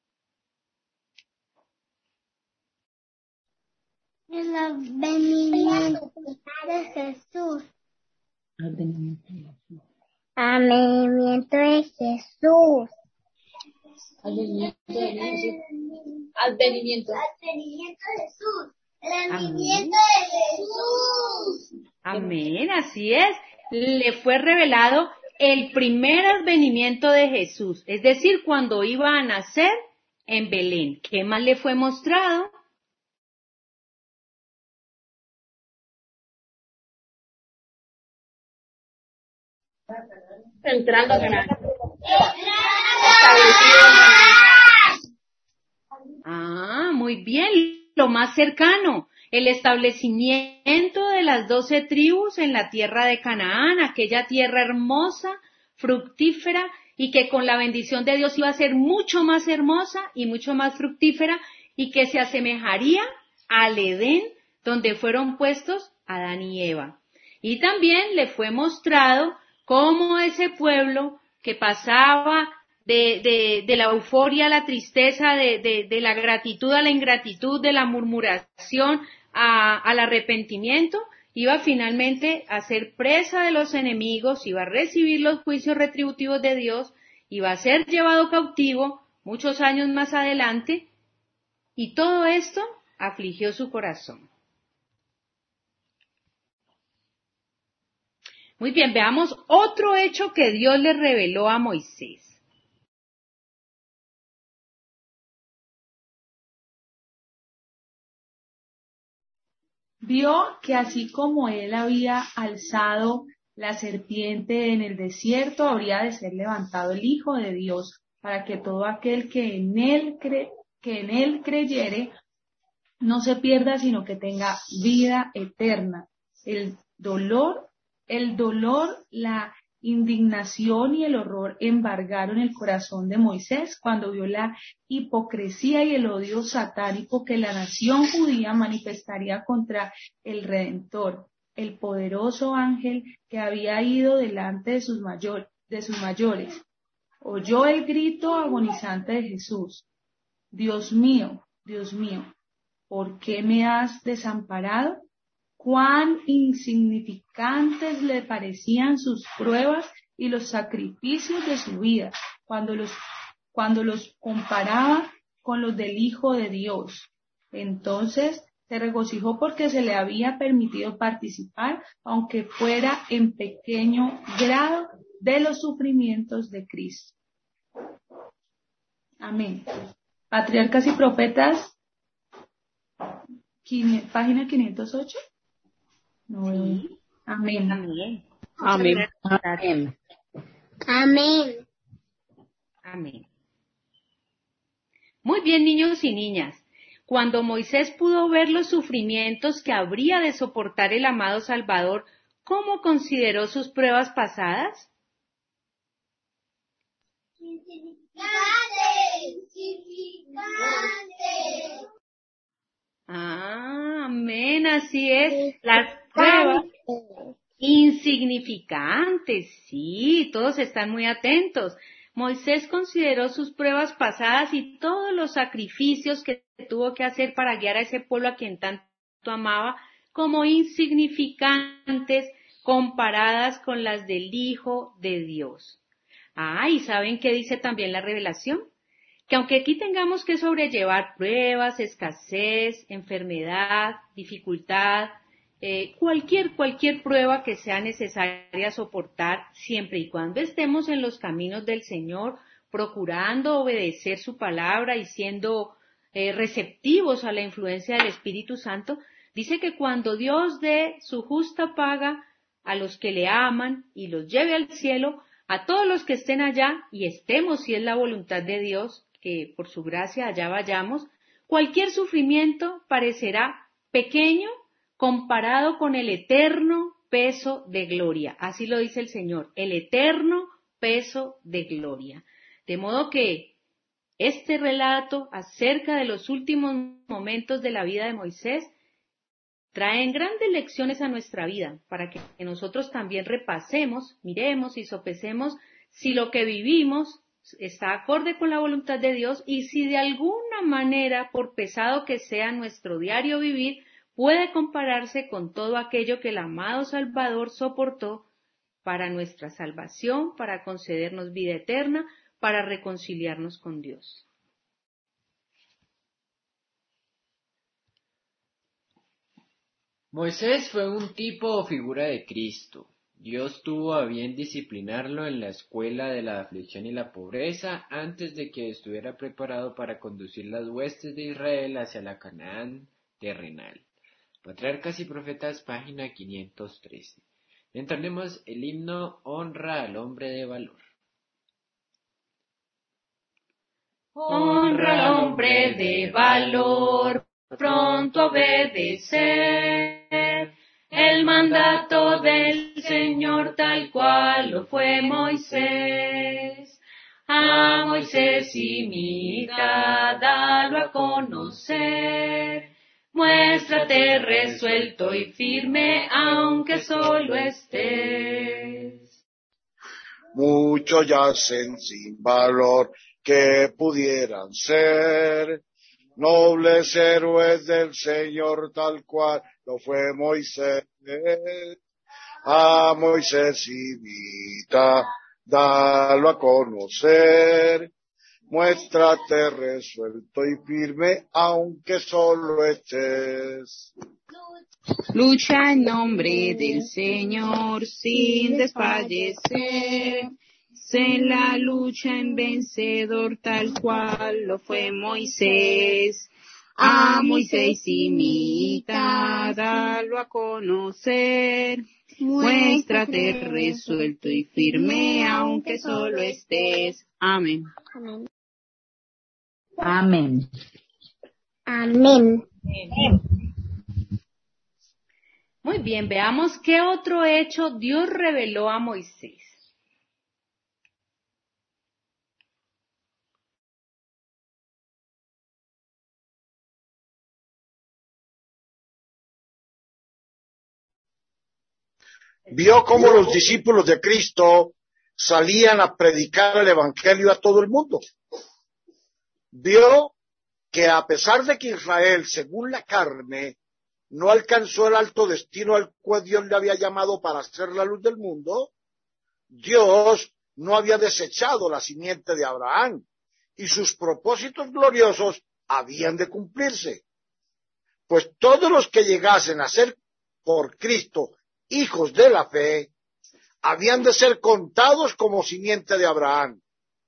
El advenimiento de Jesús. Advenimiento de Jesús. Advenimiento de Jesús. Advenimiento de Jesús. Advenimiento. Advenimiento de Jesús. El Amén. advenimiento de Jesús. Amén, así es. Le fue revelado el primer advenimiento de Jesús, es decir, cuando iba a nacer en Belén. ¿Qué más le fue mostrado? Entrando a Canaán. Ah, muy bien, lo más cercano, el establecimiento de las doce tribus en la tierra de Canaán, aquella tierra hermosa, fructífera, y que con la bendición de Dios iba a ser mucho más hermosa y mucho más fructífera, y que se asemejaría al Edén, donde fueron puestos Adán y Eva. Y también le fue mostrado cómo ese pueblo que pasaba de, de, de la euforia a la tristeza, de, de, de la gratitud a la ingratitud, de la murmuración a, al arrepentimiento, iba finalmente a ser presa de los enemigos, iba a recibir los juicios retributivos de Dios, iba a ser llevado cautivo muchos años más adelante, y todo esto afligió su corazón. Muy bien, veamos otro hecho que Dios le reveló a Moisés. Vio que así como él había alzado la serpiente en el desierto, habría de ser levantado el Hijo de Dios, para que todo aquel que en él cre- que en él creyere no se pierda, sino que tenga vida eterna. El dolor, el dolor, la indignación y el horror embargaron el corazón de Moisés cuando vio la hipocresía y el odio satánico que la nación judía manifestaría contra el Redentor, el poderoso ángel que había ido delante de sus, mayor, de sus mayores. Oyó el grito agonizante de Jesús: Dios mío, Dios mío, ¿por qué me has desamparado? Cuán insignificantes le parecían sus pruebas y los sacrificios de su vida, cuando los, cuando los comparaba con los del Hijo de Dios. Entonces se regocijó porque se le había permitido participar, aunque fuera en pequeño grado, de los sufrimientos de Cristo. Amén. Patriarcas y Profetas, página quinientos ocho. No, sí. Amén. Amén. Amén. Amén. Amén. Amén. Muy bien, niños y niñas. Cuando Moisés pudo ver los sufrimientos que habría de soportar el amado Salvador, ¿cómo consideró sus pruebas pasadas? Ah, amén, así es. Las pruebas insignificantes, sí, todos están muy atentos. Moisés consideró sus pruebas pasadas y todos los sacrificios que tuvo que hacer para guiar a ese pueblo a quien tanto amaba como insignificantes comparadas con las del Hijo de Dios. Ah, ¿y saben qué dice también la revelación? Que aunque aquí tengamos que sobrellevar pruebas, escasez, enfermedad, dificultad, eh, cualquier, cualquier prueba que sea necesaria soportar, siempre y cuando estemos en los caminos del Señor, procurando obedecer su palabra y siendo eh, receptivos a la influencia del Espíritu Santo, dice que cuando Dios dé su justa paga a los que le aman y los lleve al cielo, a todos los que estén allá y estemos, si es la voluntad de Dios, que por su gracia allá vayamos, cualquier sufrimiento parecerá pequeño comparado con el eterno peso de gloria. Así lo dice el Señor, el eterno peso de gloria. De modo que Este relato acerca de los últimos momentos de la vida de Moisés traen grandes lecciones a nuestra vida para que nosotros también repasemos, miremos y sopesemos si lo que vivimos está acorde con la voluntad de Dios y si de alguna manera, por pesado que sea nuestro diario vivir, puede compararse con todo aquello que el amado Salvador soportó para nuestra salvación, para concedernos vida eterna, para reconciliarnos con Dios. Moisés fue un tipo o figura de Cristo. Dios tuvo a bien disciplinarlo en la escuela de la aflicción y la pobreza antes de que estuviera preparado para conducir las huestes de Israel hacia la Canaán terrenal. Patriarcas y Profetas, página quinientos trece. Entendemos el himno Honra al hombre de valor. Honra al hombre de valor, pronto a obedecer el mandato del Señor tal cual lo fue Moisés. A Moisés imita, dalo a conocer. Muéstrate resuelto y firme, aunque solo estés. Muchos yacen sin valor que pudieran ser nobles héroes del Señor tal cual lo fue Moisés. A Moisés imita, dalo a conocer. Muéstrate resuelto y firme, aunque solo estés. Lucha en nombre del Señor sin desfallecer. Sé la lucha en vencedor tal cual lo fue Moisés. A Moisés imita, dalo a conocer. Muéstrate resuelto y firme, aunque solo estés. Amén. Amén. Amén. Amén. Muy bien, veamos qué otro hecho Dios reveló a Moisés. Vio cómo los discípulos de Cristo salían a predicar el Evangelio a todo el mundo. Vio que a pesar de que Israel, según la carne, no alcanzó el alto destino al cual Dios le había llamado para ser la luz del mundo, Dios no había desechado la simiente de Abraham y sus propósitos gloriosos habían de cumplirse. Pues todos los que llegasen a ser por Cristo hijos de la fe, habían de ser contados como simiente de Abraham.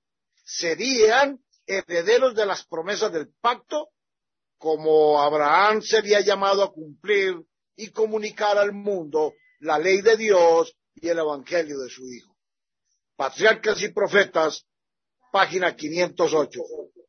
Serían herederos de las promesas del pacto, como Abraham se había llamado a cumplir y comunicar al mundo la ley de Dios y el evangelio de su Hijo. Patriarcas y Profetas, página quinientos ocho.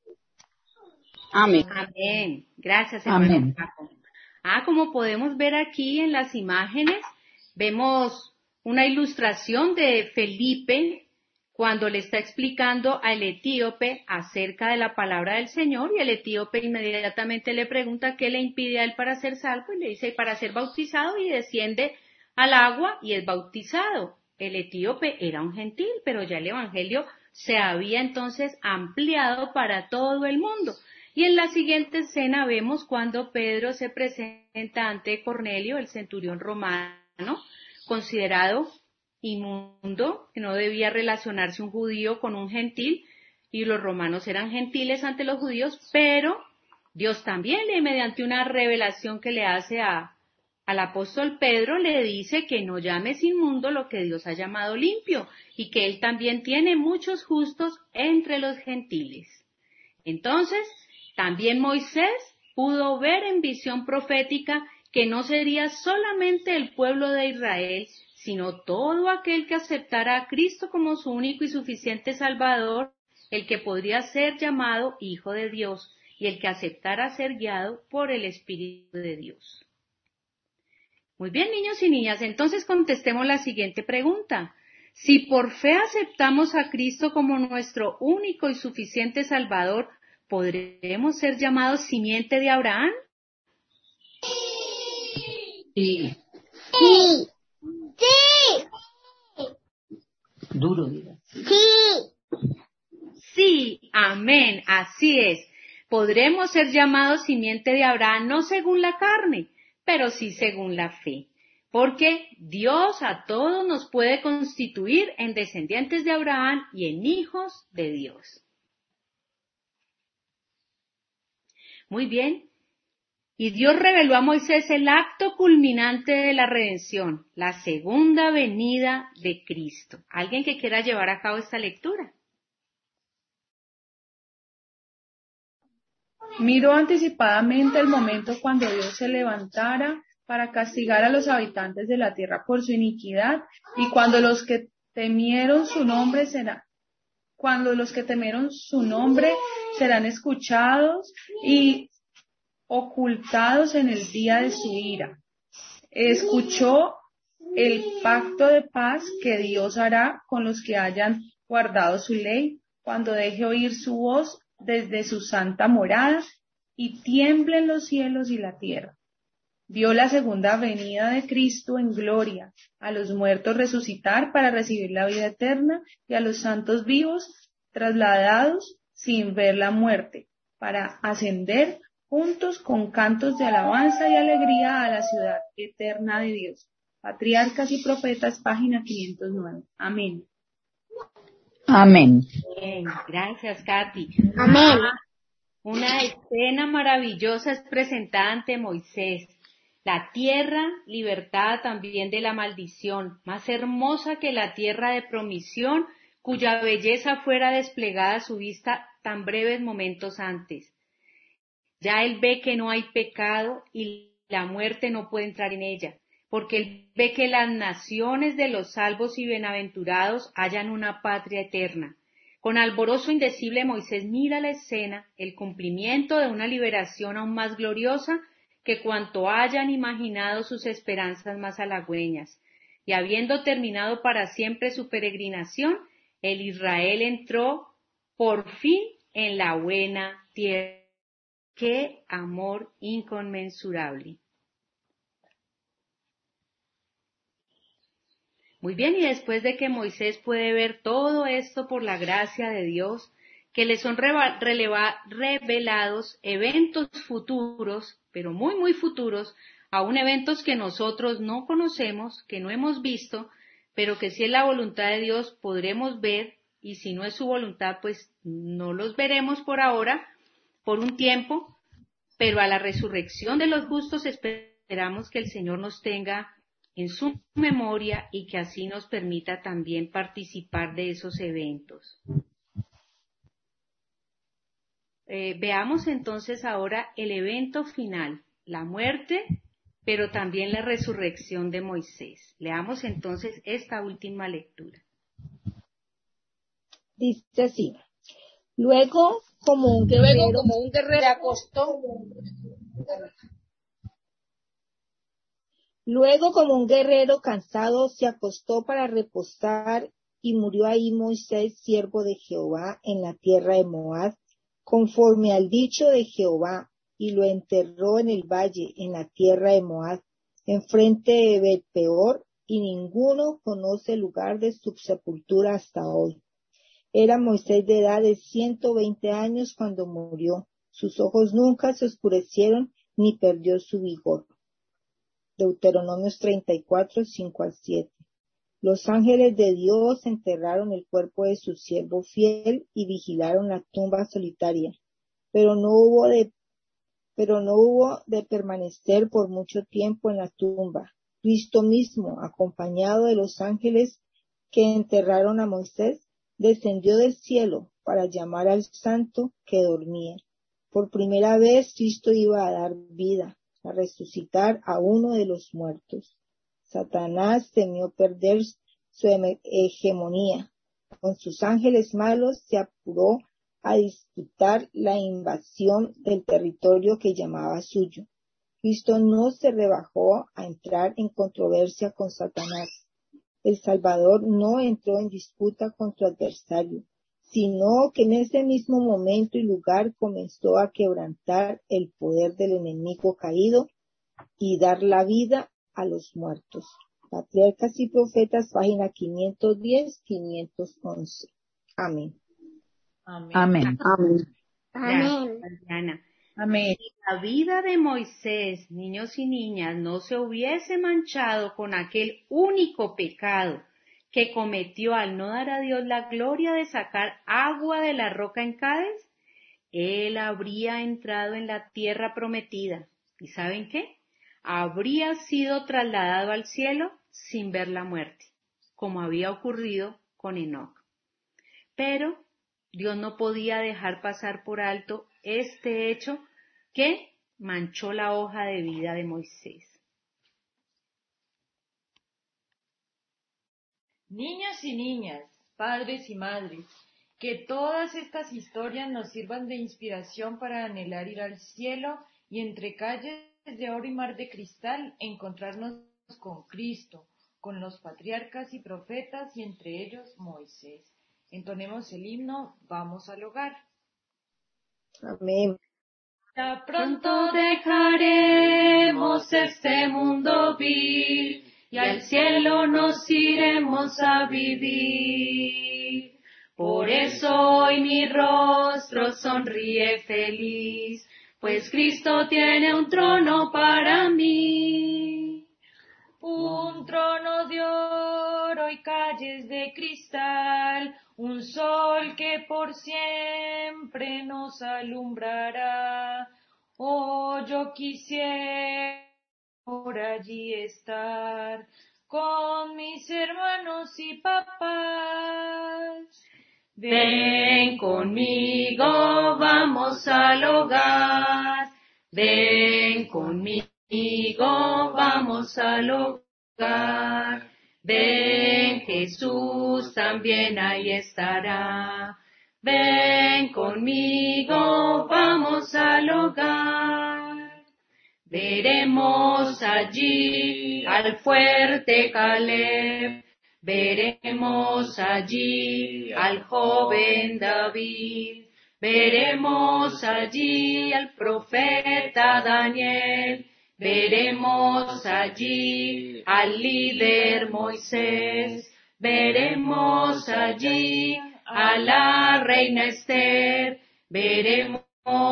Amén. Amén. Gracias, hermano Amén. Paco. Ah, como podemos ver aquí en las imágenes, vemos una ilustración de Felipe cuando le está explicando al etíope acerca de la palabra del Señor, y el etíope inmediatamente le pregunta qué le impide a él para ser salvo, y le dice para ser bautizado, y desciende al agua y es bautizado. El etíope era un gentil, pero ya el evangelio se había entonces ampliado para todo el mundo. Y en la siguiente escena vemos cuando Pedro se presenta ante Cornelio, el centurión romano, considerado inmundo, que no debía relacionarse un judío con un gentil, y los romanos eran gentiles ante los judíos, pero Dios también, mediante una revelación que le hace a, al apóstol Pedro, le dice que no llames inmundo lo que Dios ha llamado limpio, y que él también tiene muchos justos entre los gentiles. Entonces, también Moisés pudo ver en visión profética que no sería solamente el pueblo de Israel, sino todo aquel que aceptara a Cristo como su único y suficiente Salvador, el que podría ser llamado Hijo de Dios, y el que aceptara ser guiado por el Espíritu de Dios. Muy bien, niños y niñas, entonces contestemos la siguiente pregunta. Si por fe aceptamos a Cristo como nuestro único y suficiente Salvador, ¿podremos ser llamados simiente de Abraham? Sí. Sí. Sí. Duro, diga. Sí. Sí, amén, así es. Podremos ser llamados simiente de Abraham no según la carne, pero sí según la fe. Porque Dios a todos nos puede constituir en descendientes de Abraham y en hijos de Dios. Muy bien. Y Dios reveló a Moisés el acto culminante de la redención, la segunda venida de Cristo. ¿Alguien que quiera llevar a cabo esta lectura? Miró anticipadamente el momento cuando Dios se levantara para castigar a los habitantes de la tierra por su iniquidad, y cuando los que temieron su nombre será, cuando los que temieron su nombre serán escuchados y ocultados en el día de su ira. Escuchó el pacto de paz que Dios hará con los que hayan guardado su ley, cuando deje oír su voz desde su santa morada y tiemblen los cielos y la tierra. Vio la segunda venida de Cristo en gloria, a los muertos resucitar para recibir la vida eterna y a los santos vivos trasladados sin ver la muerte, para ascender juntos con cantos de alabanza y alegría a la ciudad eterna de Dios. Patriarcas y Profetas, página quinientos nueve. Amén. Amén. Bien, gracias, Katy. Amén. Una escena maravillosa es presentada ante Moisés. La tierra libertada también de la maldición, más hermosa que la tierra de promisión, cuya belleza fuera desplegada a su vista tan breves momentos antes. Ya él ve que no hay pecado y la muerte no puede entrar en ella, porque él ve que las naciones de los salvos y bienaventurados hallan una patria eterna. Con alborozo indecible Moisés mira la escena, el cumplimiento de una liberación aún más gloriosa que cuanto hayan imaginado sus esperanzas más halagüeñas. Y habiendo terminado para siempre su peregrinación, el Israel entró por fin en la buena tierra. ¡Qué amor inconmensurable! Muy bien, y después de que Moisés puede ver todo esto por la gracia de Dios, que le son revelados eventos futuros, pero muy, muy futuros, aún eventos que nosotros no conocemos, que no hemos visto, pero que si es la voluntad de Dios podremos ver, y si no es su voluntad, pues no los veremos por ahora, por un tiempo, pero a la resurrección de los justos esperamos que el Señor nos tenga en su memoria y que así nos permita también participar de esos eventos. Eh, veamos entonces ahora el evento final, la muerte, pero también la resurrección de Moisés. Leamos entonces esta última lectura. Dice así: Luego, como un Luego, guerrero, como un guerrero, se acostó. luego como un guerrero cansado se acostó para reposar, y murió ahí Moisés, siervo de Jehová, en la tierra de Moab, conforme al dicho de Jehová, y lo enterró en el valle, en la tierra de Moab, enfrente de Bet-peor, y ninguno conoce el lugar de su sepultura hasta hoy. Era Moisés de edad de ciento veinte años cuando murió. Sus ojos nunca se oscurecieron, ni perdió su vigor. Deuteronomios treinta y cuatro, cinco al siete. Los ángeles de Dios enterraron el cuerpo de su siervo fiel y vigilaron la tumba solitaria, pero no hubo de, pero no hubo de permanecer por mucho tiempo en la tumba. Cristo mismo, acompañado de los ángeles que enterraron a Moisés, descendió del cielo para llamar al santo que dormía. Por primera vez Cristo iba a dar vida, a resucitar a uno de los muertos. Satanás temió perder su hegemonía. Con sus ángeles malos se apuró a disputar la invasión del territorio que llamaba suyo. Cristo no se rebajó a entrar en controversia con Satanás. El Salvador no entró en disputa con su adversario, sino que en ese mismo momento y lugar comenzó a quebrantar el poder del enemigo caído y dar la vida a los muertos. Patriarcas y Profetas, página quinientos diez, quinientos once. Amén. Amén. Amén. Amén. Gracias, Diana. Amén. Si la vida de Moisés, niños y niñas, no se hubiese manchado con aquel único pecado que cometió al no dar a Dios la gloria de sacar agua de la roca en Cádiz, él habría entrado en la tierra prometida. ¿Y saben qué? Habría sido trasladado al cielo sin ver la muerte, como había ocurrido con Enoc. Pero Dios no podía dejar pasar por alto este hecho que manchó la hoja de vida de Moisés. Niños y niñas, padres y madres, que todas estas historias nos sirvan de inspiración para anhelar ir al cielo y entre calles de oro y mar de cristal encontrarnos con Cristo, con los patriarcas y profetas y entre ellos Moisés. Entonemos el himno, vamos al hogar. Amén. Ya pronto dejaremos este mundo vil y al cielo nos iremos a vivir. Por eso hoy mi rostro sonríe feliz, pues Cristo tiene un trono para mí. Un trono de oro y calles de cristal, un sol que por siempre nos alumbrará. Oh, yo quisiera por allí estar con mis hermanos y papás. Ven conmigo, vamos al hogar. Ven conmigo, vamos al hogar. Ven, Jesús también ahí estará. Ven conmigo, vamos al hogar. Veremos allí al fuerte Caleb. Veremos allí al joven David. Veremos allí al profeta Daniel. Veremos allí al líder Moisés. Veremos allí a la reina Esther. Veremos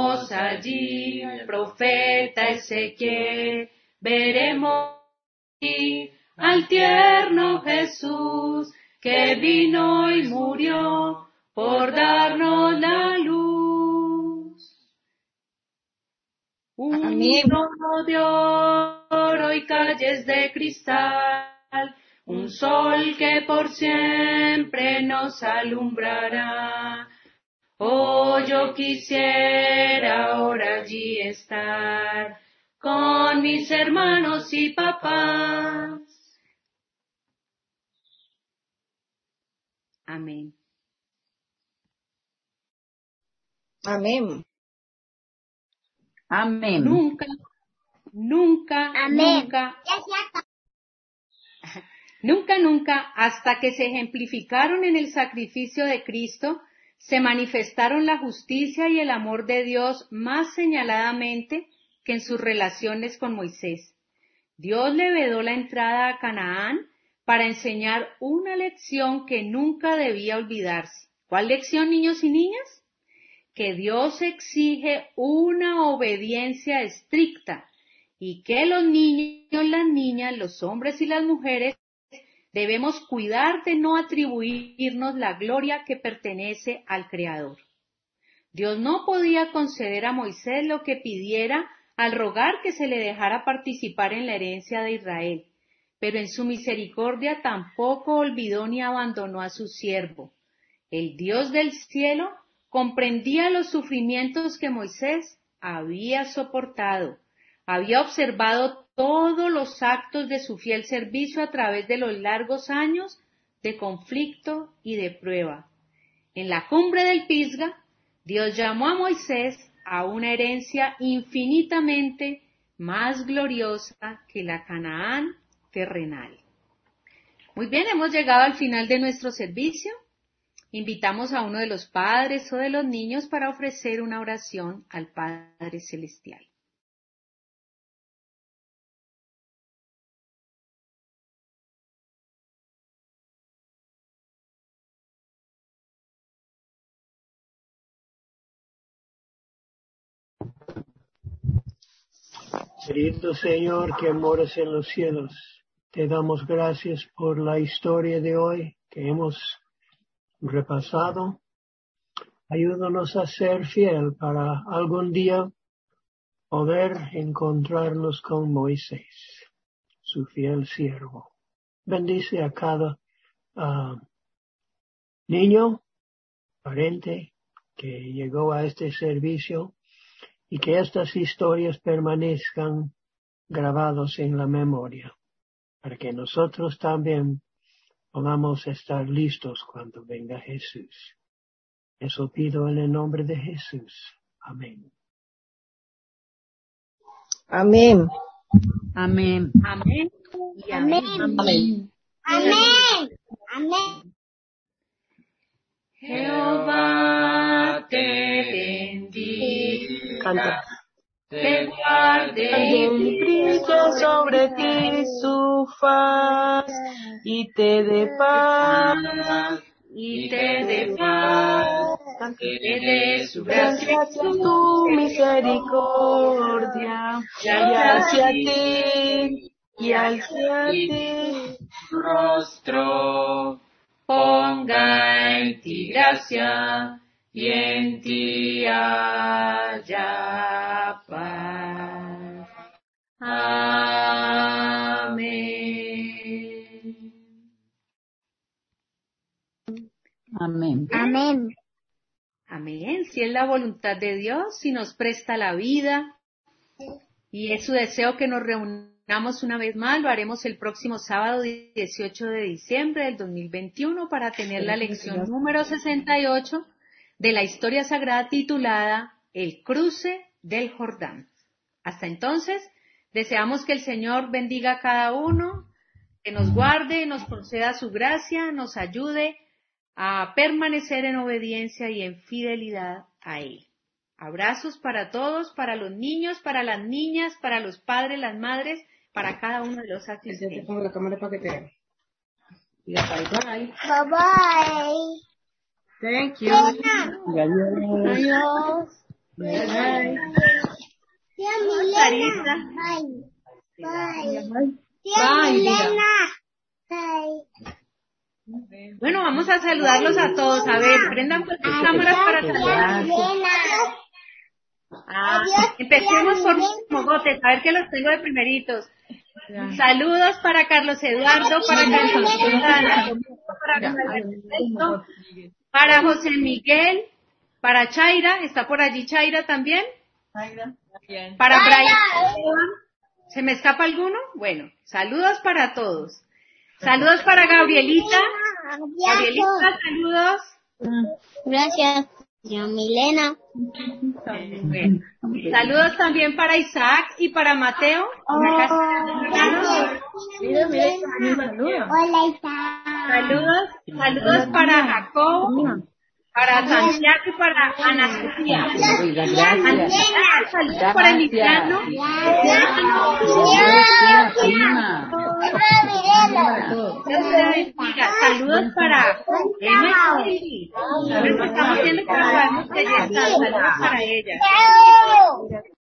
allí al profeta Ezequiel. Veremos allí al tierno Jesús que vino y murió por darnos la luz. Un Amén. trono de oro y calles de cristal, un sol que por siempre nos alumbrará. Oh, yo quisiera ahora allí estar con mis hermanos y papás. Amén. Amén. Amén. Nunca, nunca, Amén. nunca, nunca, nunca, hasta que se ejemplificaron en el sacrificio de Cristo, se manifestaron la justicia y el amor de Dios más señaladamente que en sus relaciones con Moisés. Dios le vedó la entrada a Canaán para enseñar una lección que nunca debía olvidarse. ¿Cuál lección, niños y niñas? Que Dios exige una obediencia estricta y que los niños, las niñas, los hombres y las mujeres debemos cuidar de no atribuirnos la gloria que pertenece al Creador. Dios no podía conceder a Moisés lo que pidiera al rogar que se le dejara participar en la herencia de Israel, pero en su misericordia tampoco olvidó ni abandonó a su siervo. El Dios del cielo comprendía los sufrimientos que Moisés había soportado, había observado todos los actos de su fiel servicio a través de los largos años de conflicto y de prueba. En la cumbre del Pisga, Dios llamó a Moisés a una herencia infinitamente más gloriosa que la Canaán terrenal. Muy bien, hemos llegado al final de nuestro servicio. Invitamos a uno de los padres o de los niños para ofrecer una oración al Padre Celestial. Querido Señor que moras en los cielos, te damos gracias por la historia de hoy que hemos repasado. Ayúdanos a ser fiel para algún día poder encontrarnos con Moisés, su fiel siervo. Bendice a cada uh, niño, parente que llegó a este servicio y que estas historias permanezcan grabados en la memoria, para que nosotros también podamos estar listos cuando venga Jesús. Eso pido en el nombre de Jesús. Amén. Amén. Amén. Amén. Y Amén. Amén. Amén. Amén. Jehová te bendiga, te guarde y brille sobre ti su faz y te dé paz. y te dé paz, te dé su gracia, Gracias a tu misericordia, y hacia ti, y hacia ti. tu rostro, ponga en ti gracia, y en ti haya paz. Amén. Amén. Amén. Amén. Si es la voluntad de Dios, si nos presta la vida y es su deseo que nos reunamos una vez más, lo haremos el próximo sábado dieciocho de diciembre del dos mil veintiuno para tener la lección número sesenta y ocho de la historia sagrada titulada El cruce del Jordán. Hasta entonces, deseamos que el Señor bendiga a cada uno, que nos guarde, nos conceda su gracia, nos ayude a permanecer en obediencia y en fidelidad a Él. Abrazos para todos, para los niños, para las niñas, para los padres, las madres, para cada uno de los asistentes. Ya te pongo la cámara para que te vean. Diga bye bye. Bye bye. Thank you. Adiós. Bye bye. Tía Carita. Milena. Bye. Bye. Tía Bye, Milena. Bye. Bueno, vamos a saludarlos a todos. A ver, prendan pues sus cámaras para saludar. Ah, empecemos por mogotes, a ver que los tengo de primeritos. Saludos para Carlos Eduardo, para Carlos Santana, para, para José Miguel, para Chaira, ¿está por allí Chaira también? Para Brian. ¿Se me escapa alguno? Bueno, saludos para todos. Saludos para Gabrielita. Gabrielita, saludos. Gracias, tía Milena. Bueno, saludos también para Isaac y para Mateo. Mira, mira, Hola, Isaac. Saludos, saludos para Jacob, para Santiago y para Ana Sofía. Oiga, gracias. Saludos para Emiliano. Prima. Saludos para Emily. Estamos viendo que nos vamos a saludos para ella.